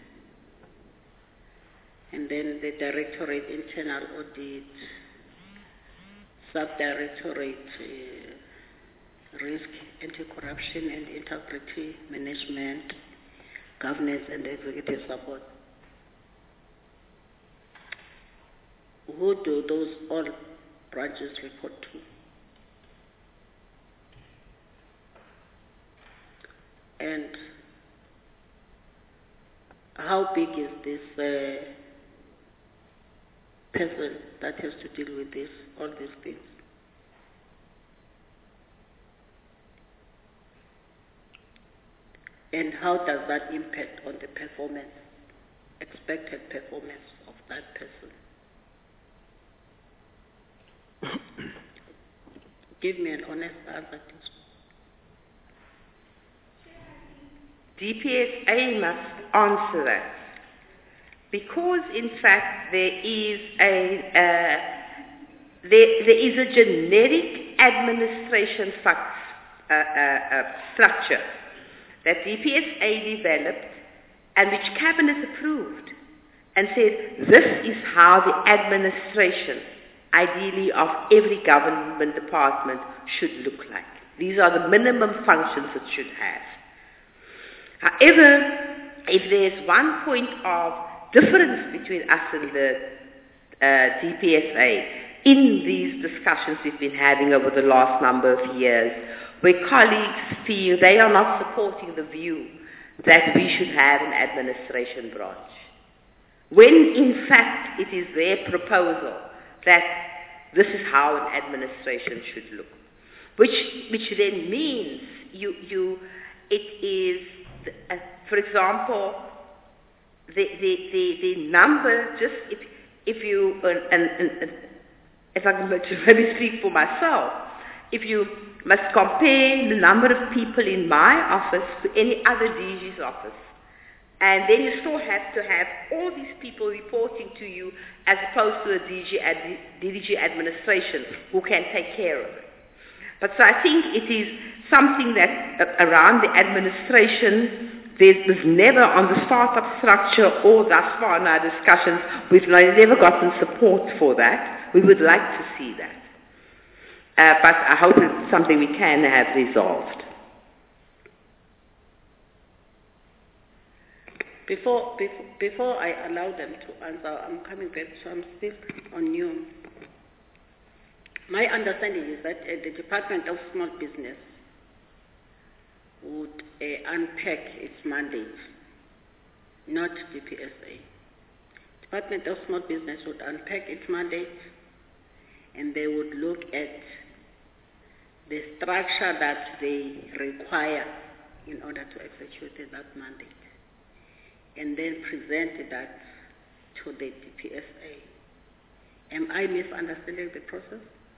and then the Directorate Internal Audit, Sub-Directorate uh, Risk, Anti-Corruption and Integrity Management, Governance and Executive Support. Who do those all branches report to? And how big is this uh, person that has to deal with this, all these things? And how does that impact on the performance, expected performance of that person? Give me an honest answer. D P S A must answer that, because in fact there is a uh, there, there is a generic administration fact, uh, uh, uh, structure that D P S A developed and which Cabinet approved and said this is how the administration ideally of every government department should look like. These are the minimum functions it should have. However, if there's one point of difference between us and the uh, D P S A in these discussions we've been having over the last number of years, where colleagues feel they are not supporting the view that we should have an administration branch, when in fact it is their proposal that this is how an administration should look, which which then means you you it is. Uh, for example, the, the, the, the number, just if, if you, uh, and, and, and if I can maybe speak for myself, if you must compare the number of people in my office to any other D G's office, and then you still have to have all these people reporting to you as opposed to a D G, ad, D D G administration who can take care of it. But so I think it is something that uh, around the administration, there was never on the startup structure or thus far in our discussions, we've never gotten support for that. We would like to see that. Uh, but I hope it's something we can have resolved. Before, before, before I allow them to answer, I'm coming back, so I'm still on you. My understanding is that uh, the Department of Small Business would uh, unpack its mandate, not D P S A. Department of Small Business would unpack its mandate, and they would look at the structure that they require in order to execute that mandate, and then present that to the D P S A. Am I misunderstanding the process?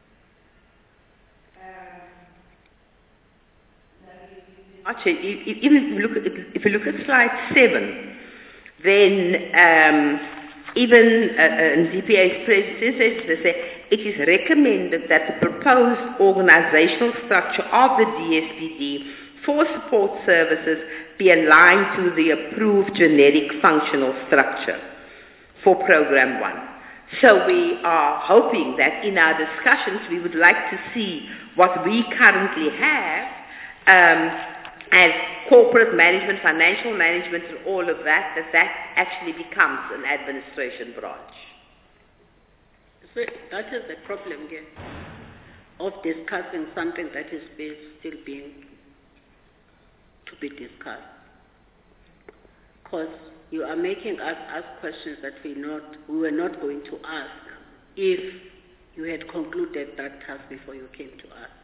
Actually, even if you look at, if you look at slide seven, then um, even uh, uh, D P S A they say it is recommended that the proposed organizational structure of the D S P D for support services be aligned to the approved generic functional structure for Program one. So we are hoping that in our discussions we would like to see what we currently have um, as corporate management, financial management, and all of that, that that actually becomes an administration branch. So that is the problem here of discussing something that is be, still being to be discussed. Because you are making us ask questions that we not we were not going to ask if you had concluded that task before you came to us.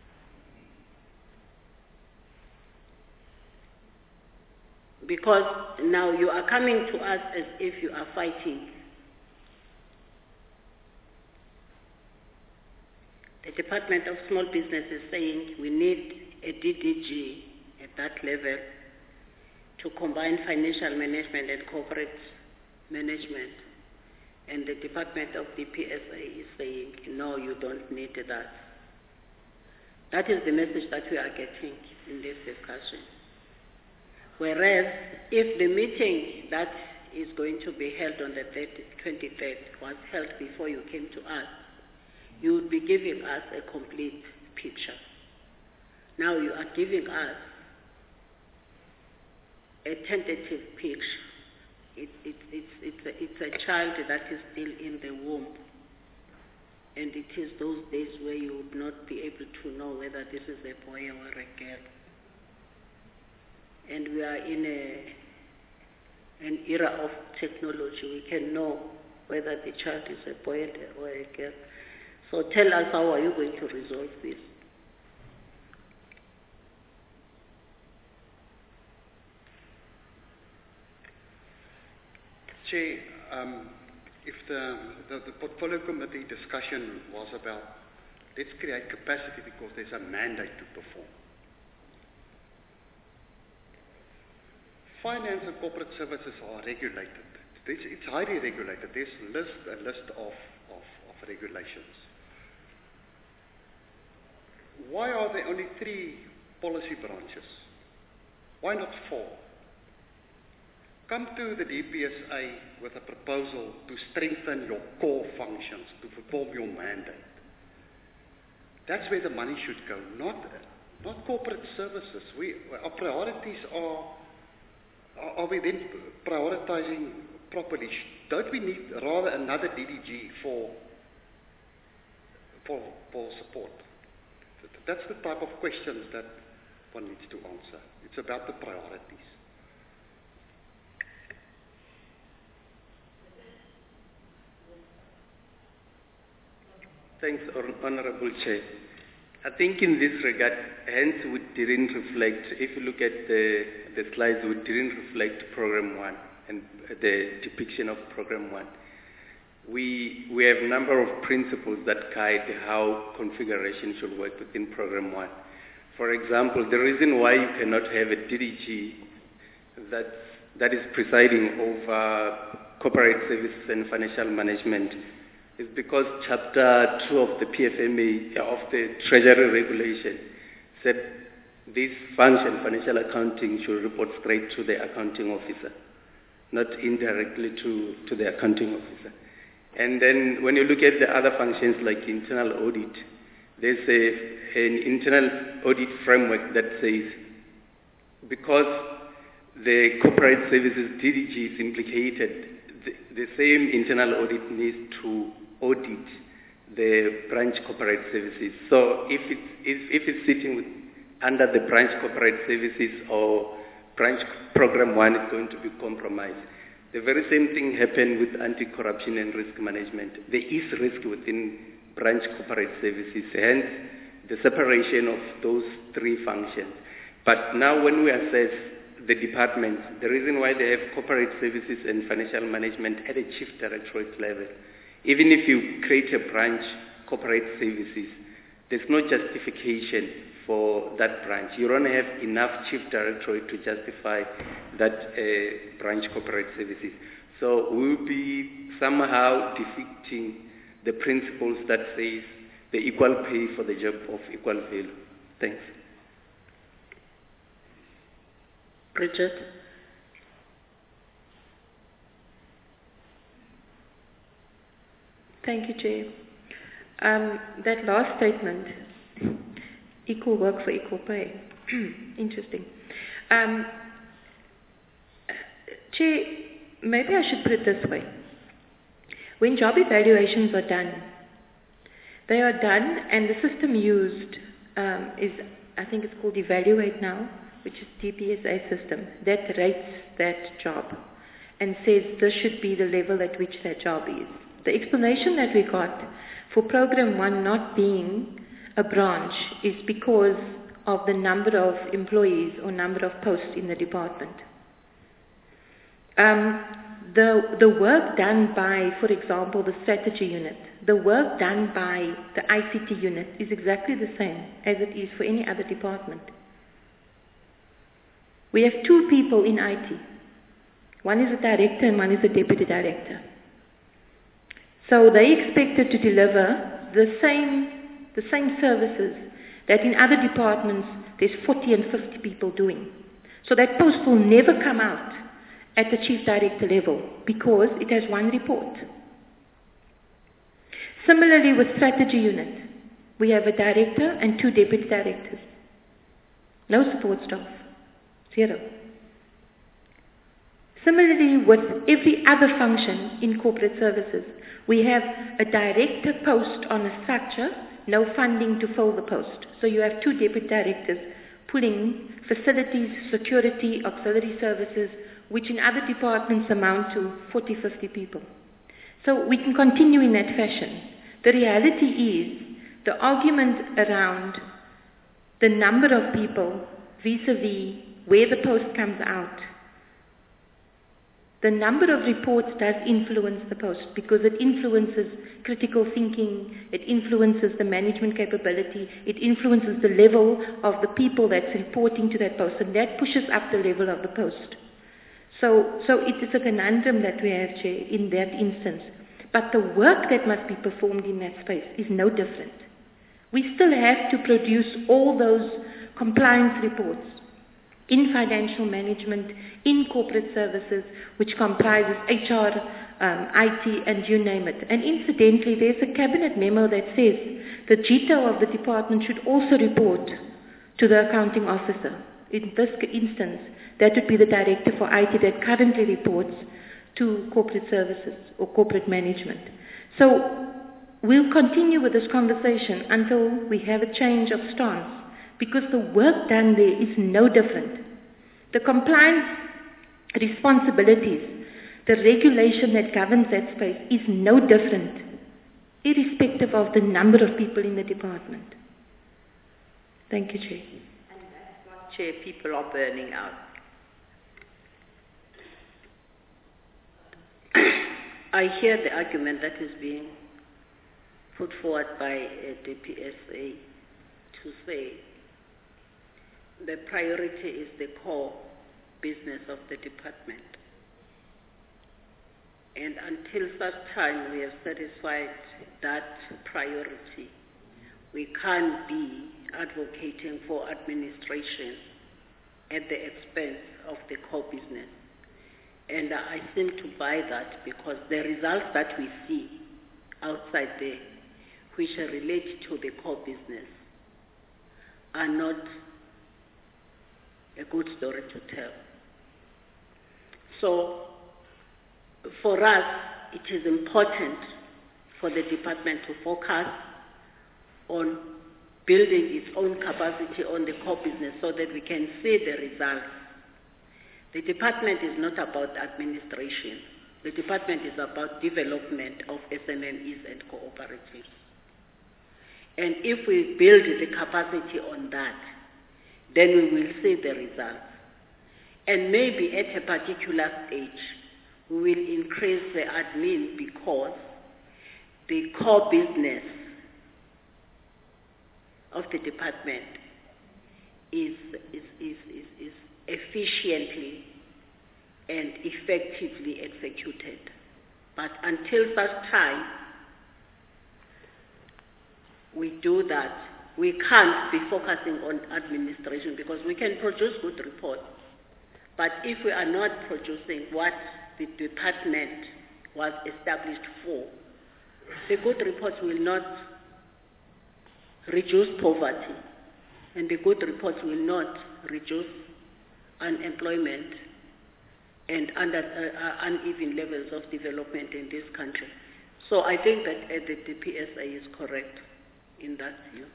Because now you are coming to us as if you are fighting. The Department of Small Business is saying we need a D D G at that level to combine financial management and corporate management. And the Department of the P S A is saying, no, you don't need that. That is the message that we are getting in this discussion. Whereas, if the meeting that is going to be held on the twenty-third was held before you came to us, you would be giving us a complete picture. Now you are giving us a tentative picture. It, it, it's, it's, a, it's a child that is still in the womb. And it is those days where you would not be able to know whether this is a boy or a girl. And we are in a, an era of technology. We can know whether the child is a boy or a girl. So tell us, how are you going to resolve this? Chair, um, if the, the, the portfolio committee discussion was about, let's create capacity because there's a mandate to perform. Finance and corporate services are regulated. It's, it's highly regulated. There's list, a list of, of, of regulations. Why are there only three policy branches? Why not four? Come to the D P S A with a proposal to strengthen your core functions, to perform your mandate. That's where the money should go, not, not corporate services. We, our priorities are, are, are we then prioritizing properly? Don't we need rather another D D G for, for, for support? That's the type of questions that one needs to answer. It's about the priorities. Thanks, Honorable Chair. I think in this regard, hence we didn't reflect, if you look at the, the slides, we didn't reflect Program one and the depiction of Program one. We, we have a number of principles that guide how configuration should work within Program one. For example, the reason why you cannot have a D D G that's, that is presiding over corporate services and financial management is because Chapter two of the P F M A, of the Treasury Regulation, said this function, financial accounting, should report straight to the accounting officer, not indirectly to, to the accounting officer. And then when you look at the other functions like internal audit, there's a, an internal audit framework that says because the corporate services D D G is implicated, the, the same internal audit needs to audit the branch corporate services. So if it's, if, if it's sitting with, under the branch corporate services or branch program one, it's going to be compromised. The very same thing happened with anti-corruption and risk management. There is risk within branch corporate services, hence the separation of those three functions. But now when we assess the departments, the reason why they have corporate services and financial management at a chief directorate level, even if you create a branch corporate services, there's no justification for that branch. You don't have enough chief directorate to justify that uh, branch corporate services. So we'll be somehow defeating the principles that says the equal pay for the job of equal value. Thanks. Bridget? Thank you, Chair. Um, that last statement, equal work for equal pay, Interesting. Um, Chair, maybe I should put it this way. When job evaluations are done, they are done and the system used um, is, I think it's called Evaluate now, which is D P S A system, that rates that job and says this should be the level at which that job is. The explanation that we got for Program one not being a branch is because of the number of employees or number of posts in the department. Um, the, the work done by, for example, the strategy unit, the work done by the I C T unit is exactly the same as it is for any other department. We have two people in I T. One is a director and one is a deputy director. So they expected to deliver the same, the same services that in other departments there's forty and fifty people doing. So that post will never come out at the chief director level because it has one report. Similarly with strategy unit, we have a director and two deputy directors. No support staff, zero. Similarly with every other function in corporate services, we have a director post on a structure, no funding to fill the post. So you have two deputy directors pulling facilities, security, auxiliary services, which in other departments amount to forty, fifty people. So we can continue in that fashion. The reality is the argument around the number of people vis-a-vis where the post comes out. The number of reports does influence the post because it influences critical thinking, it influences the management capability, it influences the level of the people that's reporting to that post, and that pushes up the level of the post. So, so it is a conundrum that we have, Chair, in that instance. But the work that must be performed in that space is no different. We still have to produce all those compliance reports in financial management, in corporate services, which comprises H R, um, I T, and you name it. And incidentally, there's a cabinet memo that says the G T O of the department should also report to the accounting officer. In this instance, that would be the director for I T that currently reports to corporate services or corporate management. So we'll continue with this conversation until we have a change of stance, because the work done there is no different. The compliance responsibilities, the regulation that governs that space is no different, irrespective of the number of people in the department. Thank you, Chair. And that's what, Chair, people are burning out. I hear the argument that is being put forward by uh, the P S A to say the priority is the core business of the department. And until such time we have satisfied that priority, we can't be advocating for administration at the expense of the core business. And I seem to buy that because the results that we see outside there, which relate to the core business, are not a good story to tell. So, for us, it is important for the department to focus on building its own capacity on the core business so that we can see the results. The department is not about administration. The department is about development of S M M Es and cooperatives. And if we build the capacity on that, then we will see the results. And maybe at a particular stage, we will increase the admin because the core business of the department is, is, is, is, is efficiently and effectively executed. But until such time we do that, we can't be focusing on administration because we can produce good reports. But if we are not producing what the department was established for, the good reports will not reduce poverty. And the good reports will not reduce unemployment and under, uh, uh, uneven levels of development in this country. So I think that uh, the D P S A is correct in that view.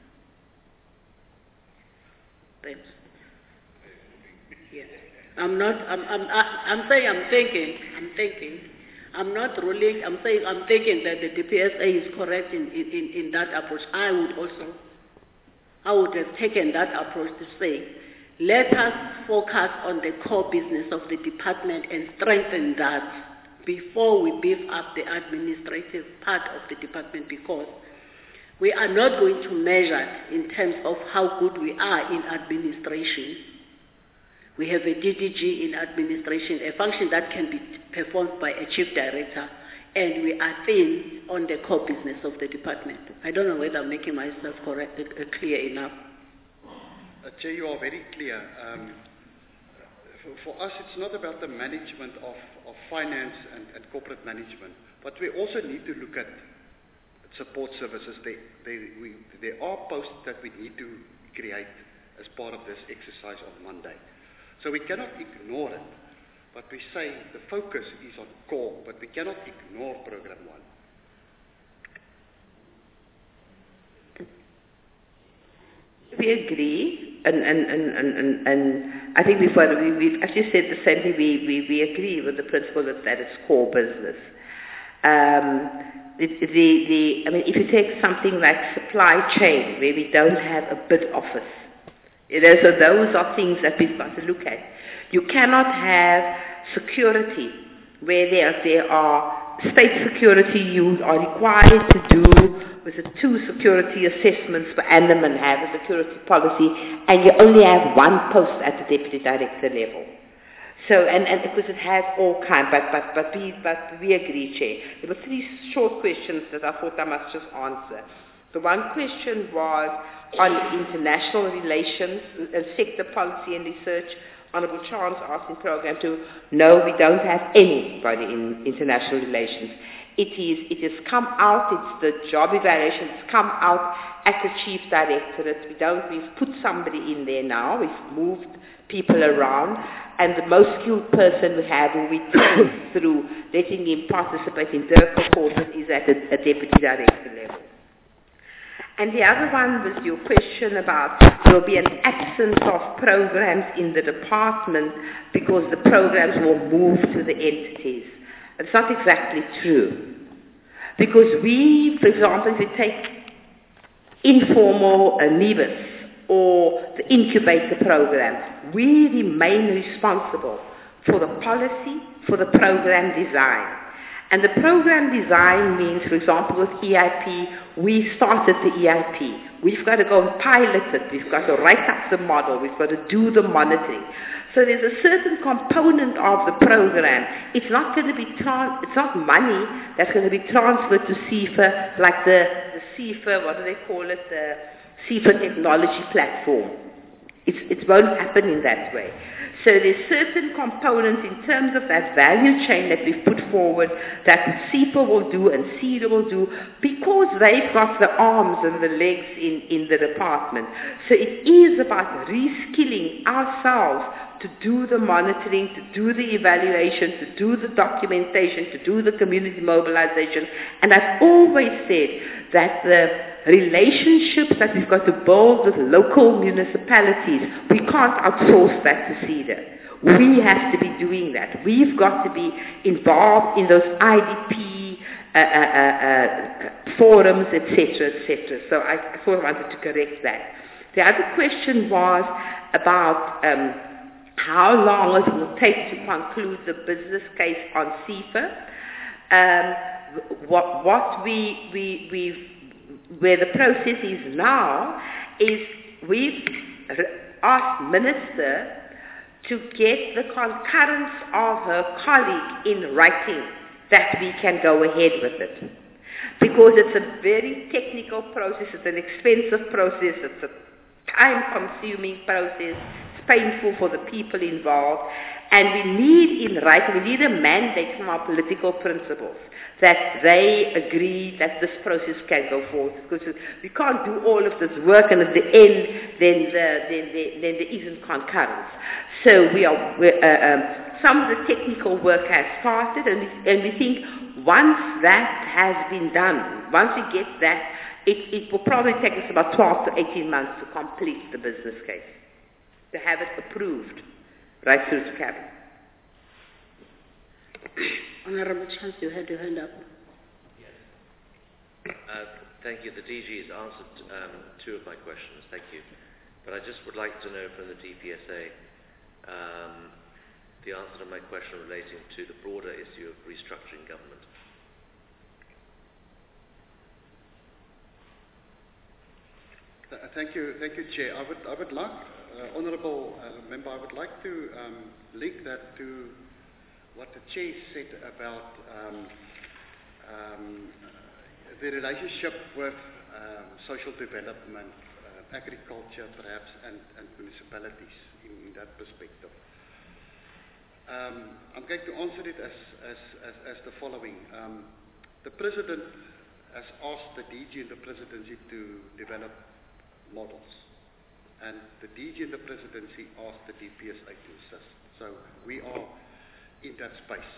Thanks. Yes. I'm not, I'm, I'm, I'm saying I'm thinking, I'm thinking, I'm not ruling, I'm saying I'm thinking that the D P S A is correct in, in, in that approach. I would also, I would have taken that approach to say, let us focus on the core business of the department and strengthen that before we beef up the administrative part of the department, because we are not going to measure in terms of how good we are in administration. We have a D D G in administration, a function that can be performed by a chief director, and we are thin on the core business of the department. I don't know whether I'm making myself correct, uh, clear enough. Uh, Chair, you are very clear. Um, for, for us, it's not about the management of, of finance and, and corporate management, but we also need to look at support services. They, they, we, there are posts that we need to create as part of this exercise on Monday. So we cannot ignore it, but we say the focus is on core, but we cannot ignore Program one. We agree, and, and, and, and, and, and I think we've, we, we've actually said the same thing. We, we, we agree with the principle that, that it's core business. Um, the, the, the, I mean, if you take something like supply chain, where we don't have a bid office, you know, so those are things that we've got to look at. You cannot have security where there, there are state security you are required to do with the two security assessments per annum and have a security policy, and you only have one post at the deputy director level. So, and, and because it has all kinds, but, but, but, we, but we agree, Chair. There were three short questions that I thought I must just answer. The one question was on international relations, uh, sector policy and research. Honourable Chance asked in Program two, no, we don't have anybody in international relations. It is, it has come out, it's the job evaluation, it's come out at the Chief Directorate. We don't, we've put somebody in there now, we've moved people around, and the most skilled person we have who we train through letting him participate in DIRCO courses is at a, a Deputy Director level. And the other one was your question about there will be an absence of programs in the department because the programs will move to the entities. It's not exactly true. Because we, for example, if we take informal uh, NEBIS or the incubator program, we remain responsible for the policy, for the program design. And the program design means, for example, with E I P, we started the E I P. We've got to go and pilot it. We've got to write up the model. We've got to do the monitoring. So there's a certain component of the program. It's not going to be, trans- it's not money that's going to be transferred to C I F A, like the, the C I F A, what do they call it, the C I F A technology platform. It's, it won't happen in that way. So there's certain components in terms of that value chain that we've put forward that C I F A will do and C I D A will do because they've got the arms and the legs in, in the department. So it is about reskilling ourselves to do the monitoring, to do the evaluation, to do the documentation, to do the community mobilization. And I've always said that the relationships that we've got to build with local municipalities, we can't outsource that to C I D A. We have to be doing that. We've got to be involved in those I D P uh, uh, uh, forums, et cetera, et cetera. So I, I sort of wanted to correct that. The other question was about um, how long it will take to conclude the business case on C I F A. Um, what, what we, we, we've, where the process is now is we've asked Minister to get the concurrence of her colleague in writing that we can go ahead with it. Because it's a very technical process, it's an expensive process, it's a time-consuming process. It's painful for the people involved. And we need in writing, we need a mandate from our political principals that they agree that this process can go forward. Because we can't do all of this work and at the end then, the, then, the, then there isn't concurrence. So we are, we're, uh, um, some of the technical work has started and we, and we think once that has been done, once we get that, it, it will probably take us about twelve to eighteen months to complete the business case, to have it approved right through to cabinet. Honorable Chance, you had your hand up. Yes. Uh, thank you. The D G has answered um, two of my questions. Thank you. But I just would like to know from the D P S A um, the answer to my question relating to the broader issue of restructuring government. Th- Thank you, thank you, Chair. I would, I would like, uh, Honourable uh, Member, I would like to um, link that to what the Chair said about um, um, the relationship with um, social development, uh, agriculture, perhaps, and, and municipalities in, in that perspective. Um, I'm going to answer it as, as, as, as the following. Um, the President has asked the D G and the Presidency to develop models, and the D G and the Presidency asked the D P S A to assist. So we are in that space.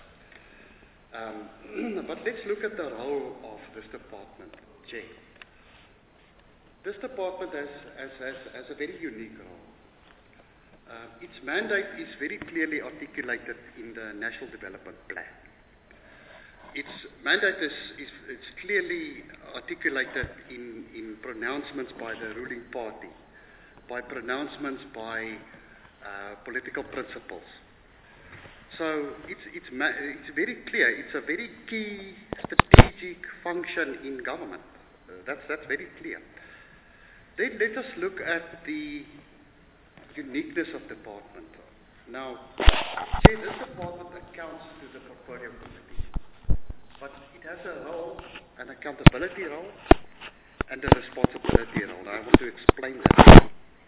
Um, but let's look at the role of this department, Chair. This department has, has, has, has a very unique role. Uh, its mandate is very clearly articulated in the National Development Plan. Its mandate is, is it's clearly articulated in, in pronouncements by the ruling party, by pronouncements by uh, political principals. So it's, it's, ma- it's very clear. It's a very key strategic function in government. Uh, that's, that's very clear. Then let us look at the uniqueness of the department. Now, see, this department accounts to the portfolio committee. But it has a role, an accountability role, and a responsibility role. I want to explain that.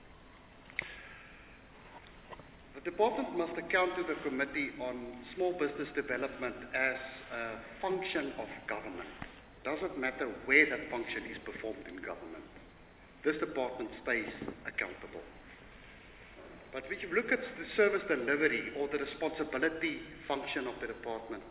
The department must account to the committee on small business development as a function of government. Doesn't matter where that function is performed in government. This department stays accountable. But when you look at the service delivery or the responsibility function of the department,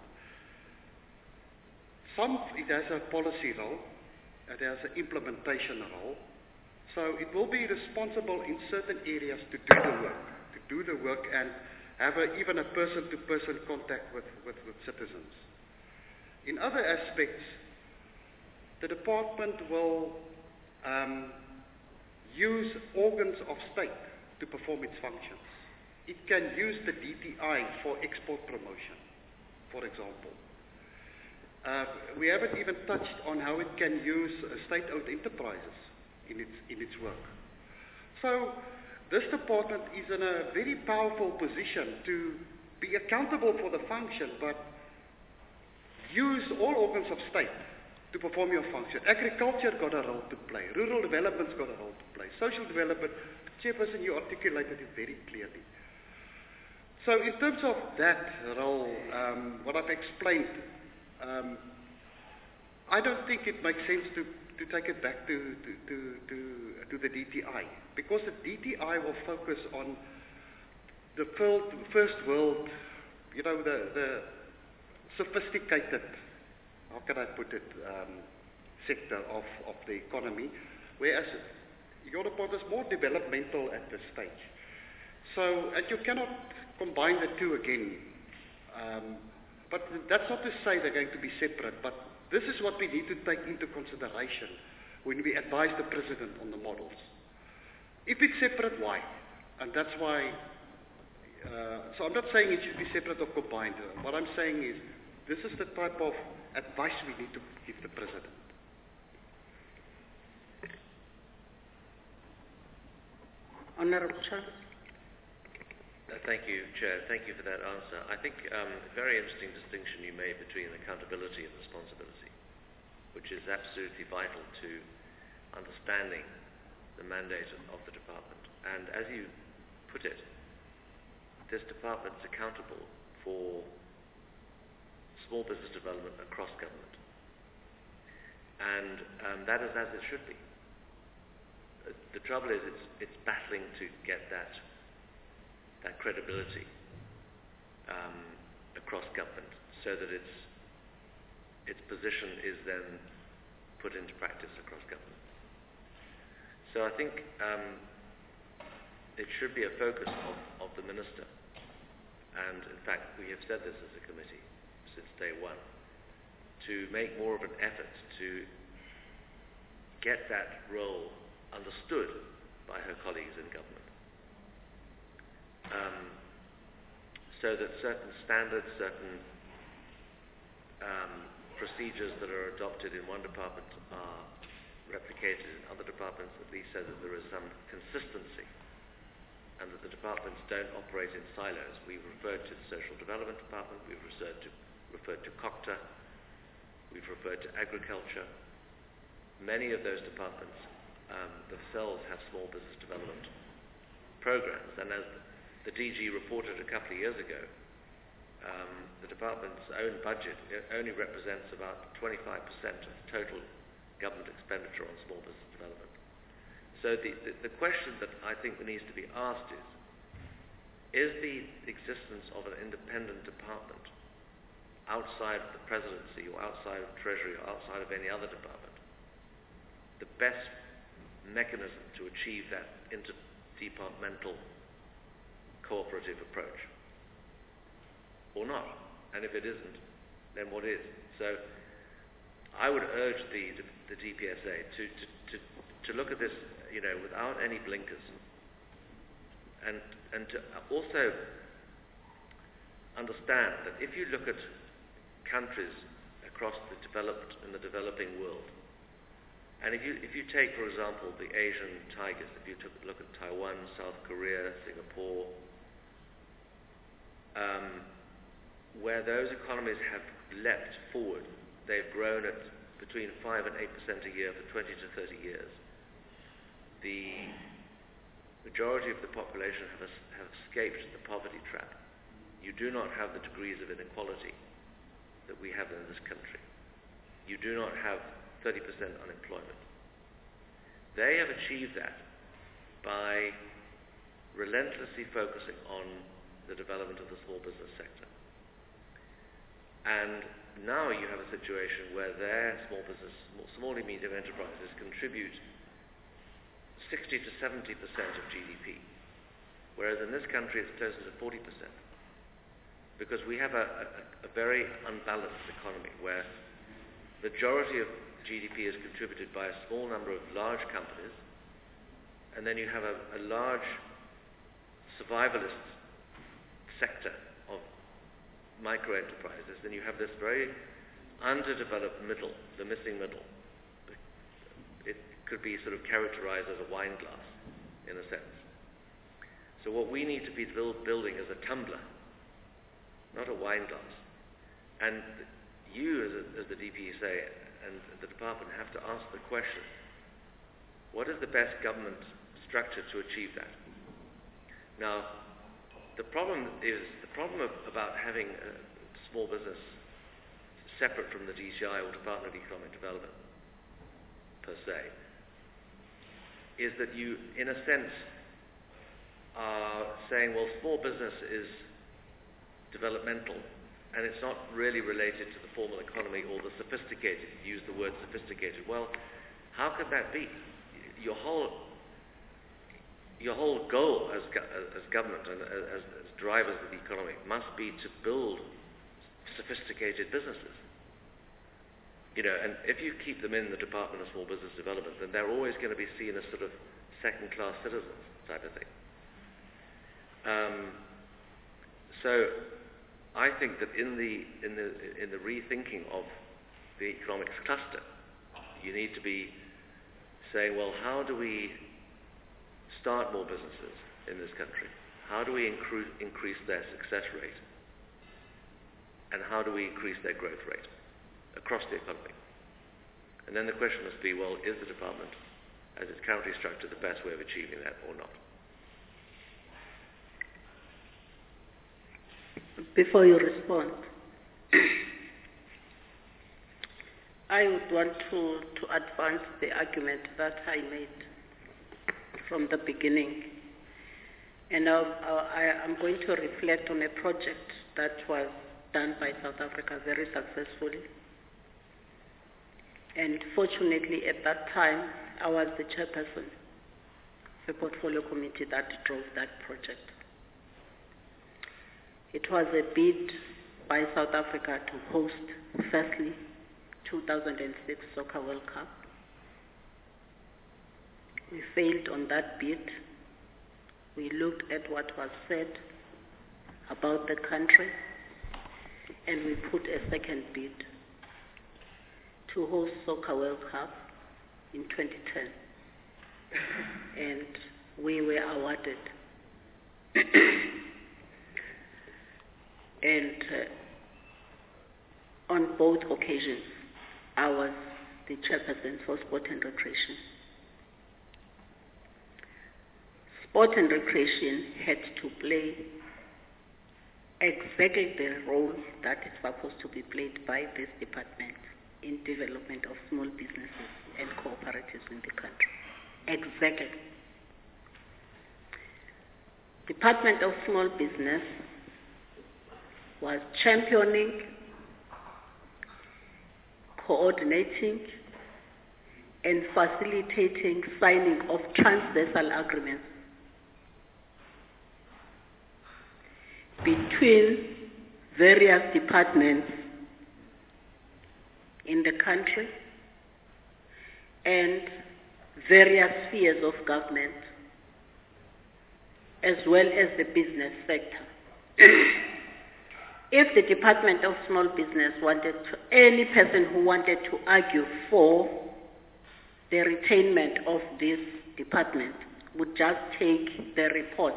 Some, it has a policy role, it has an implementation role, so it will be responsible in certain areas to do the work, to do the work and have a, even a person-to-person contact with, with, with citizens. In other aspects, the department will um, use organs of state to perform its functions. It can use the D T I for export promotion, for example. Uh, we haven't even touched on how it can use uh, state-owned enterprises in its, in its work. So this department is in a very powerful position to be accountable for the function, but use all organs of state to perform your function. Agriculture got a role to play. Rural development's got a role to play. Social development, Chairperson, you articulated it very clearly. So in terms of that role, um, what I've explained, Um, I don't think it makes sense to, to take it back to, to, to, to, to the D T I, because the D T I will focus on the first world, you know, the, the sophisticated, how can I put it, um, sector of, of the economy, whereas your report is more developmental at this stage. So, and you cannot combine the two again. Um, But that's not to say they're going to be separate, but this is what we need to take into consideration when we advise the President on the models. If it's separate, why? And that's why, uh, so I'm not saying it should be separate or combined. What I'm saying is, this is the type of advice we need to give the President. Honorable Charles. Uh, thank you, Chair. Thank you for that answer. I think um, a very interesting distinction you made between accountability and responsibility, which is absolutely vital to understanding the mandate of the department. And as you put it, this department is accountable for small business development across government. And um, that is as it should be. Uh, the trouble is it's, it's battling to get that, that credibility um, across government so that its, its position is then put into practice across government. So I think um, it should be a focus of, of the Minister. And in fact, we have said this as a committee since day one, to make more of an effort to get that role understood by her colleagues in government. Um, so that certain standards, certain um, procedures that are adopted in one department are replicated in other departments, at least so that there is some consistency and that the departments don't operate in silos. We've referred to the Social Development Department, we've referred to, referred to COCTA, we've referred to Agriculture. Many of those departments um, themselves have small business development programs, and as the D G reported a couple of years ago, um, the department's own budget only represents about twenty-five percent of total government expenditure on small business development. So the, the, the question that I think needs to be asked is, is the existence of an independent department outside of the presidency or outside of Treasury or outside of any other department the best mechanism to achieve that interdepartmental cooperative approach? Or not? And if it isn't, then what is? So I would urge the, the, the D P S A to, to, to, to look at this, you know, without any blinkers, and, and to also understand that if you look at countries across the developed and the developing world, and if you, if you take, for example, the Asian tigers, if you took, look at Taiwan, South Korea, Singapore, um, where those economies have leapt forward, they've grown at between five and eight percent a year for twenty to thirty years. The majority of the population have, have escaped the poverty trap. You do not have the degrees of inequality that we have in this country. You do not have thirty percent unemployment. They have achieved that by relentlessly focusing on the development of the small business sector. And now you have a situation where their small business, small and medium enterprises contribute sixty to seventy percent of G D P, whereas in this country it's closer to forty percent. Because we have a, a, a very unbalanced economy where the majority of G D P is contributed by a small number of large companies, and then you have a, a large survivalist sector of micro-enterprises, then you have this very underdeveloped middle, the missing middle. It could be sort of characterized as a wine glass, in a sense. So what we need to be build, building is a tumbler, not a wine glass. And you, as, a, as the D P S A and the department, have to ask the question, what is the best government structure to achieve that? Now, the problem is, the problem of, about having a small business separate from the D C I or Department of Economic Development, per se, is that you, in a sense, are saying, well, small business is developmental, and it's not really related to the formal economy or the sophisticated. You use the word sophisticated. Well, how could that be? Your whole your whole goal as, as government and as, as drivers of the economy must be to build sophisticated businesses. You know, and if you keep them in the Department of Small Business Development, then they're always going to be seen as sort of second-class citizens type of thing. Um, so I think that in the in the in the rethinking of the economics cluster, you need to be saying, well, how do we start more businesses in this country? How do we incre- increase their success rate? And how do we increase their growth rate across the economy? And then the question must be, well, is the department as it's currently structured, the best way of achieving that or not? Before you respond, I would want to, to advance the argument that I made from the beginning. And I'll, I, I'm going to reflect on a project that was done by South Africa very successfully. And fortunately, at that time, I was the chairperson of the portfolio committee that drove that project. It was a bid by South Africa to host, firstly, two thousand six Soccer World Cup. We failed on that bid. We looked at what was said about the country, and we put a second bid to host Soccer World Cup in twenty ten. And we were awarded. And uh, on both occasions, I was the chairperson for Sport and Recreation. Sport and Recreation had to play exactly the role that is supposed to be played by this department in development of small businesses and cooperatives in the country. Exactly. Department of Small Business was championing, coordinating, and facilitating signing of transversal agreements between various departments in the country and various spheres of government, as well as the business sector. If the Department of Small Business wanted to, any person who wanted to argue for the retainment of this department would just take the report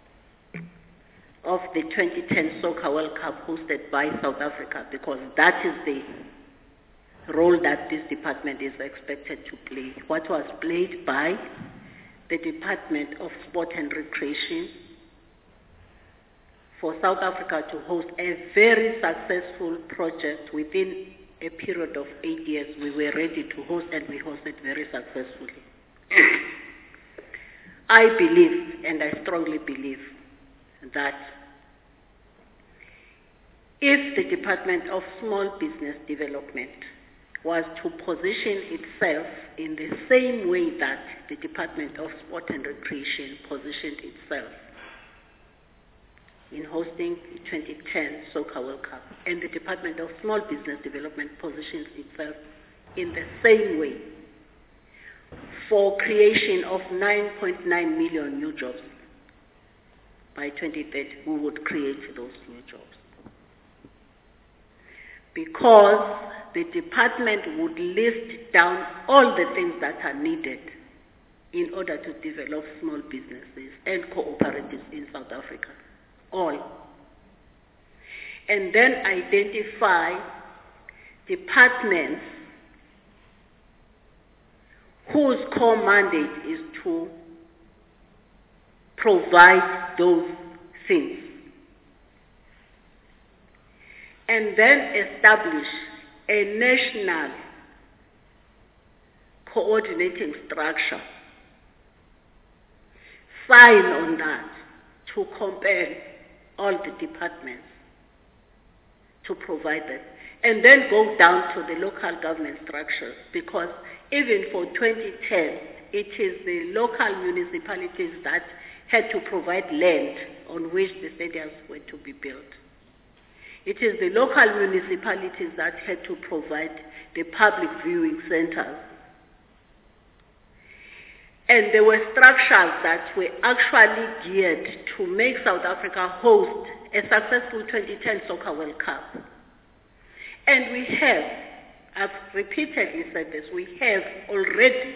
of the twenty ten Soccer World Cup hosted by South Africa, because that is the role that this department is expected to play. What was played by the Department of Sport and Recreation for South Africa to host a very successful project within a period of eight years. We were ready to host, and we hosted very successfully. I believe, and I strongly believe, that if the Department of Small Business Development was to position itself in the same way that the Department of Sport and Recreation positioned itself in hosting the twenty ten Soccer World Cup, and the Department of Small Business Development positions itself in the same way for creation of nine point nine million new jobs, by twenty thirty we would create those new jobs. Because the department would list down all the things that are needed in order to develop small businesses and cooperatives in South Africa. All. And then identify departments whose core mandate is to provide those things. And then establish a national coordinating structure. Sign on that to compel all the departments to provide that. And then go down to the local government structures, because even for twenty ten, it is the local municipalities that had to provide land on which the stadiums were to be built. It is the local municipalities that had to provide the public viewing centers. And there were structures that were actually geared to make South Africa host a successful twenty ten Soccer World Cup. And we have, I've repeatedly said this, we have already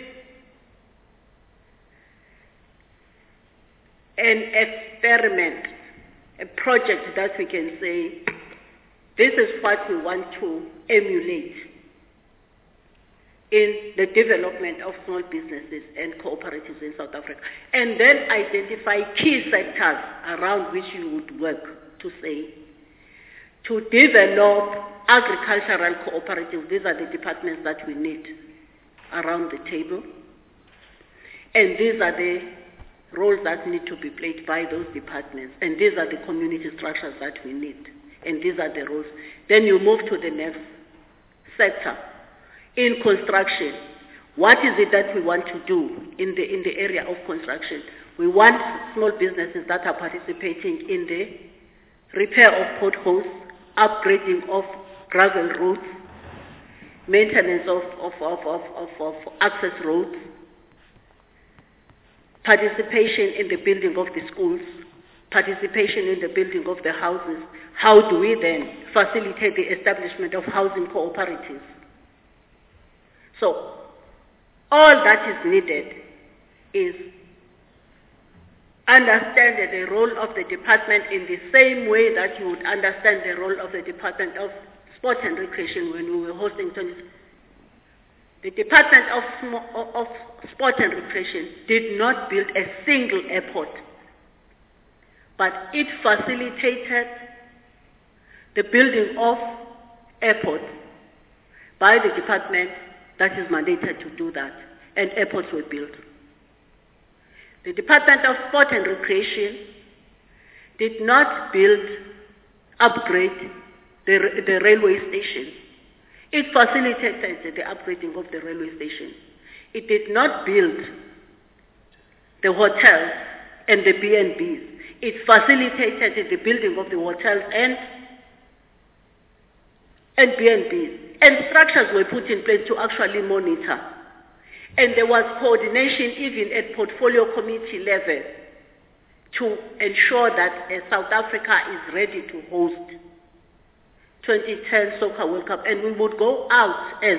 an experiment, a project that we can say, this is what we want to emulate in the development of small businesses and cooperatives in South Africa, and then identify key sectors around which you would work to say, to develop agricultural cooperatives. These are the departments that we need around the table, and these are the roles that need to be played by those departments, and these are the community structures that we need, and these are the roles. Then you move to the next sector. In construction, what is it that we want to do in the, in the area of construction? We want small businesses that are participating in the repair of potholes, upgrading of gravel roads, maintenance of, of, of, of, of, of access roads, participation in the building of the schools, participation in the building of the houses. How do we then facilitate the establishment of housing cooperatives? So, all that is needed is understand the role of the department in the same way that you would understand the role of the Department of Sport and Recreation when we were hosting twenty. The Department of, of Sport and Recreation did not build a single airport, but it facilitated the building of airports by the department that is mandated to do that, and airports were built. The Department of Sport and Recreation did not build, upgrade the, the railway stations. It facilitated the upgrading of the railway stations. It did not build the hotels and the B and Bs. It facilitated the building of the hotels and, and B and Bs. And structures were put in place to actually monitor. And there was coordination even at portfolio committee level to ensure that uh, South Africa is ready to host twenty ten Soccer World Cup. And we would go out as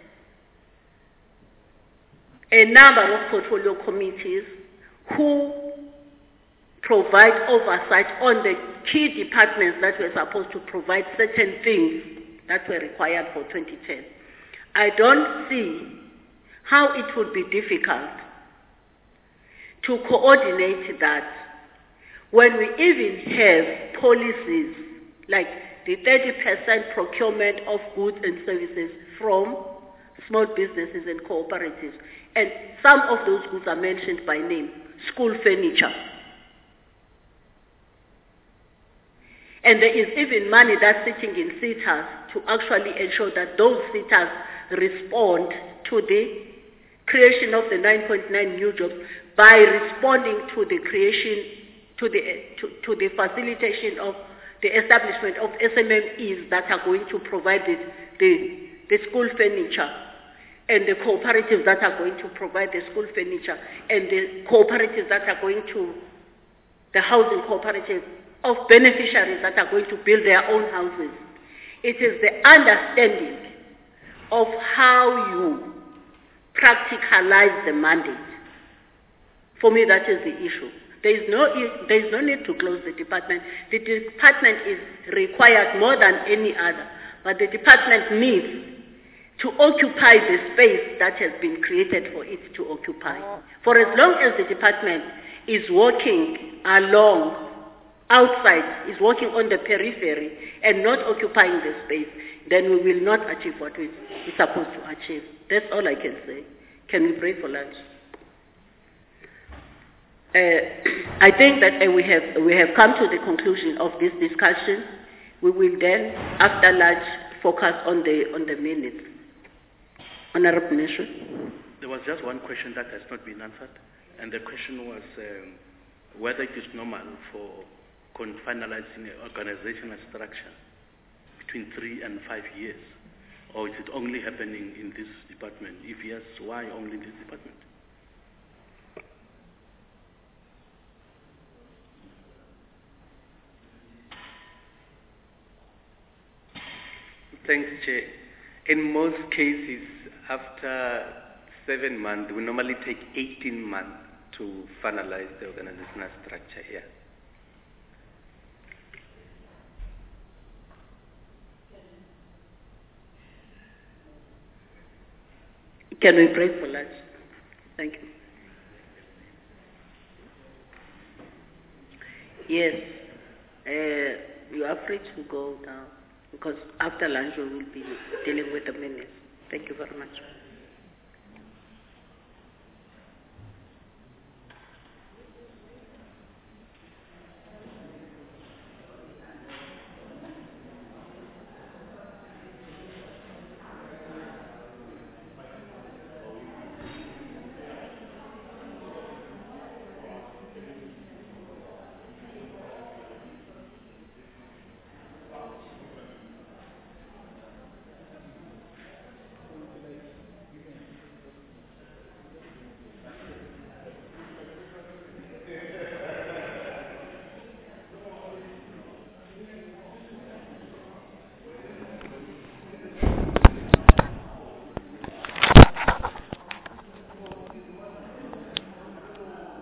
a number of portfolio committees who provide oversight on the key departments that were supposed to provide certain things that were required for twenty ten. I don't see how it would be difficult to coordinate that when we even have policies like the thirty percent procurement of goods and services from small businesses and cooperatives. And some of those goods are mentioned by name, school furniture. And there is even money that's sitting in SETAs to actually ensure that those SETAs respond to the creation of the nine point nine new jobs by responding to the creation, to the, to, to the facilitation of the establishment of S M M Es that are going to provide the, the, the school furniture, and the cooperatives that are going to provide the school furniture, and the cooperatives that are going to, the housing cooperatives of beneficiaries that are going to build their own houses. It is the understanding of how you practicalize the mandate. For me, that is the issue. There is no, there is no need to close the department. The department is required more than any other, but the department needs to occupy the space that has been created for it to occupy. For as long as the department is working along, outside, is working on the periphery and not occupying the space, then we will not achieve what we, we're supposed to achieve. That's all I can say. Can we break for lunch? Uh, I think that uh, we have we have come to the conclusion of this discussion. We will then, after lunch, focus on the on the minutes. Honorable Minister. There was just one question that has not been answered, and the question was um, whether it is normal for con- finalizing an organizational structure between three and five years, or is it only happening in this department? If yes, why only this department? Thanks, Chair. In most cases, after seven months, we normally take eighteen months to finalize the organizational structure here. Can we break for lunch? Thank you. Yes, uh, you are free to go now because after lunch we will be dealing with the minutes. Thank you very much.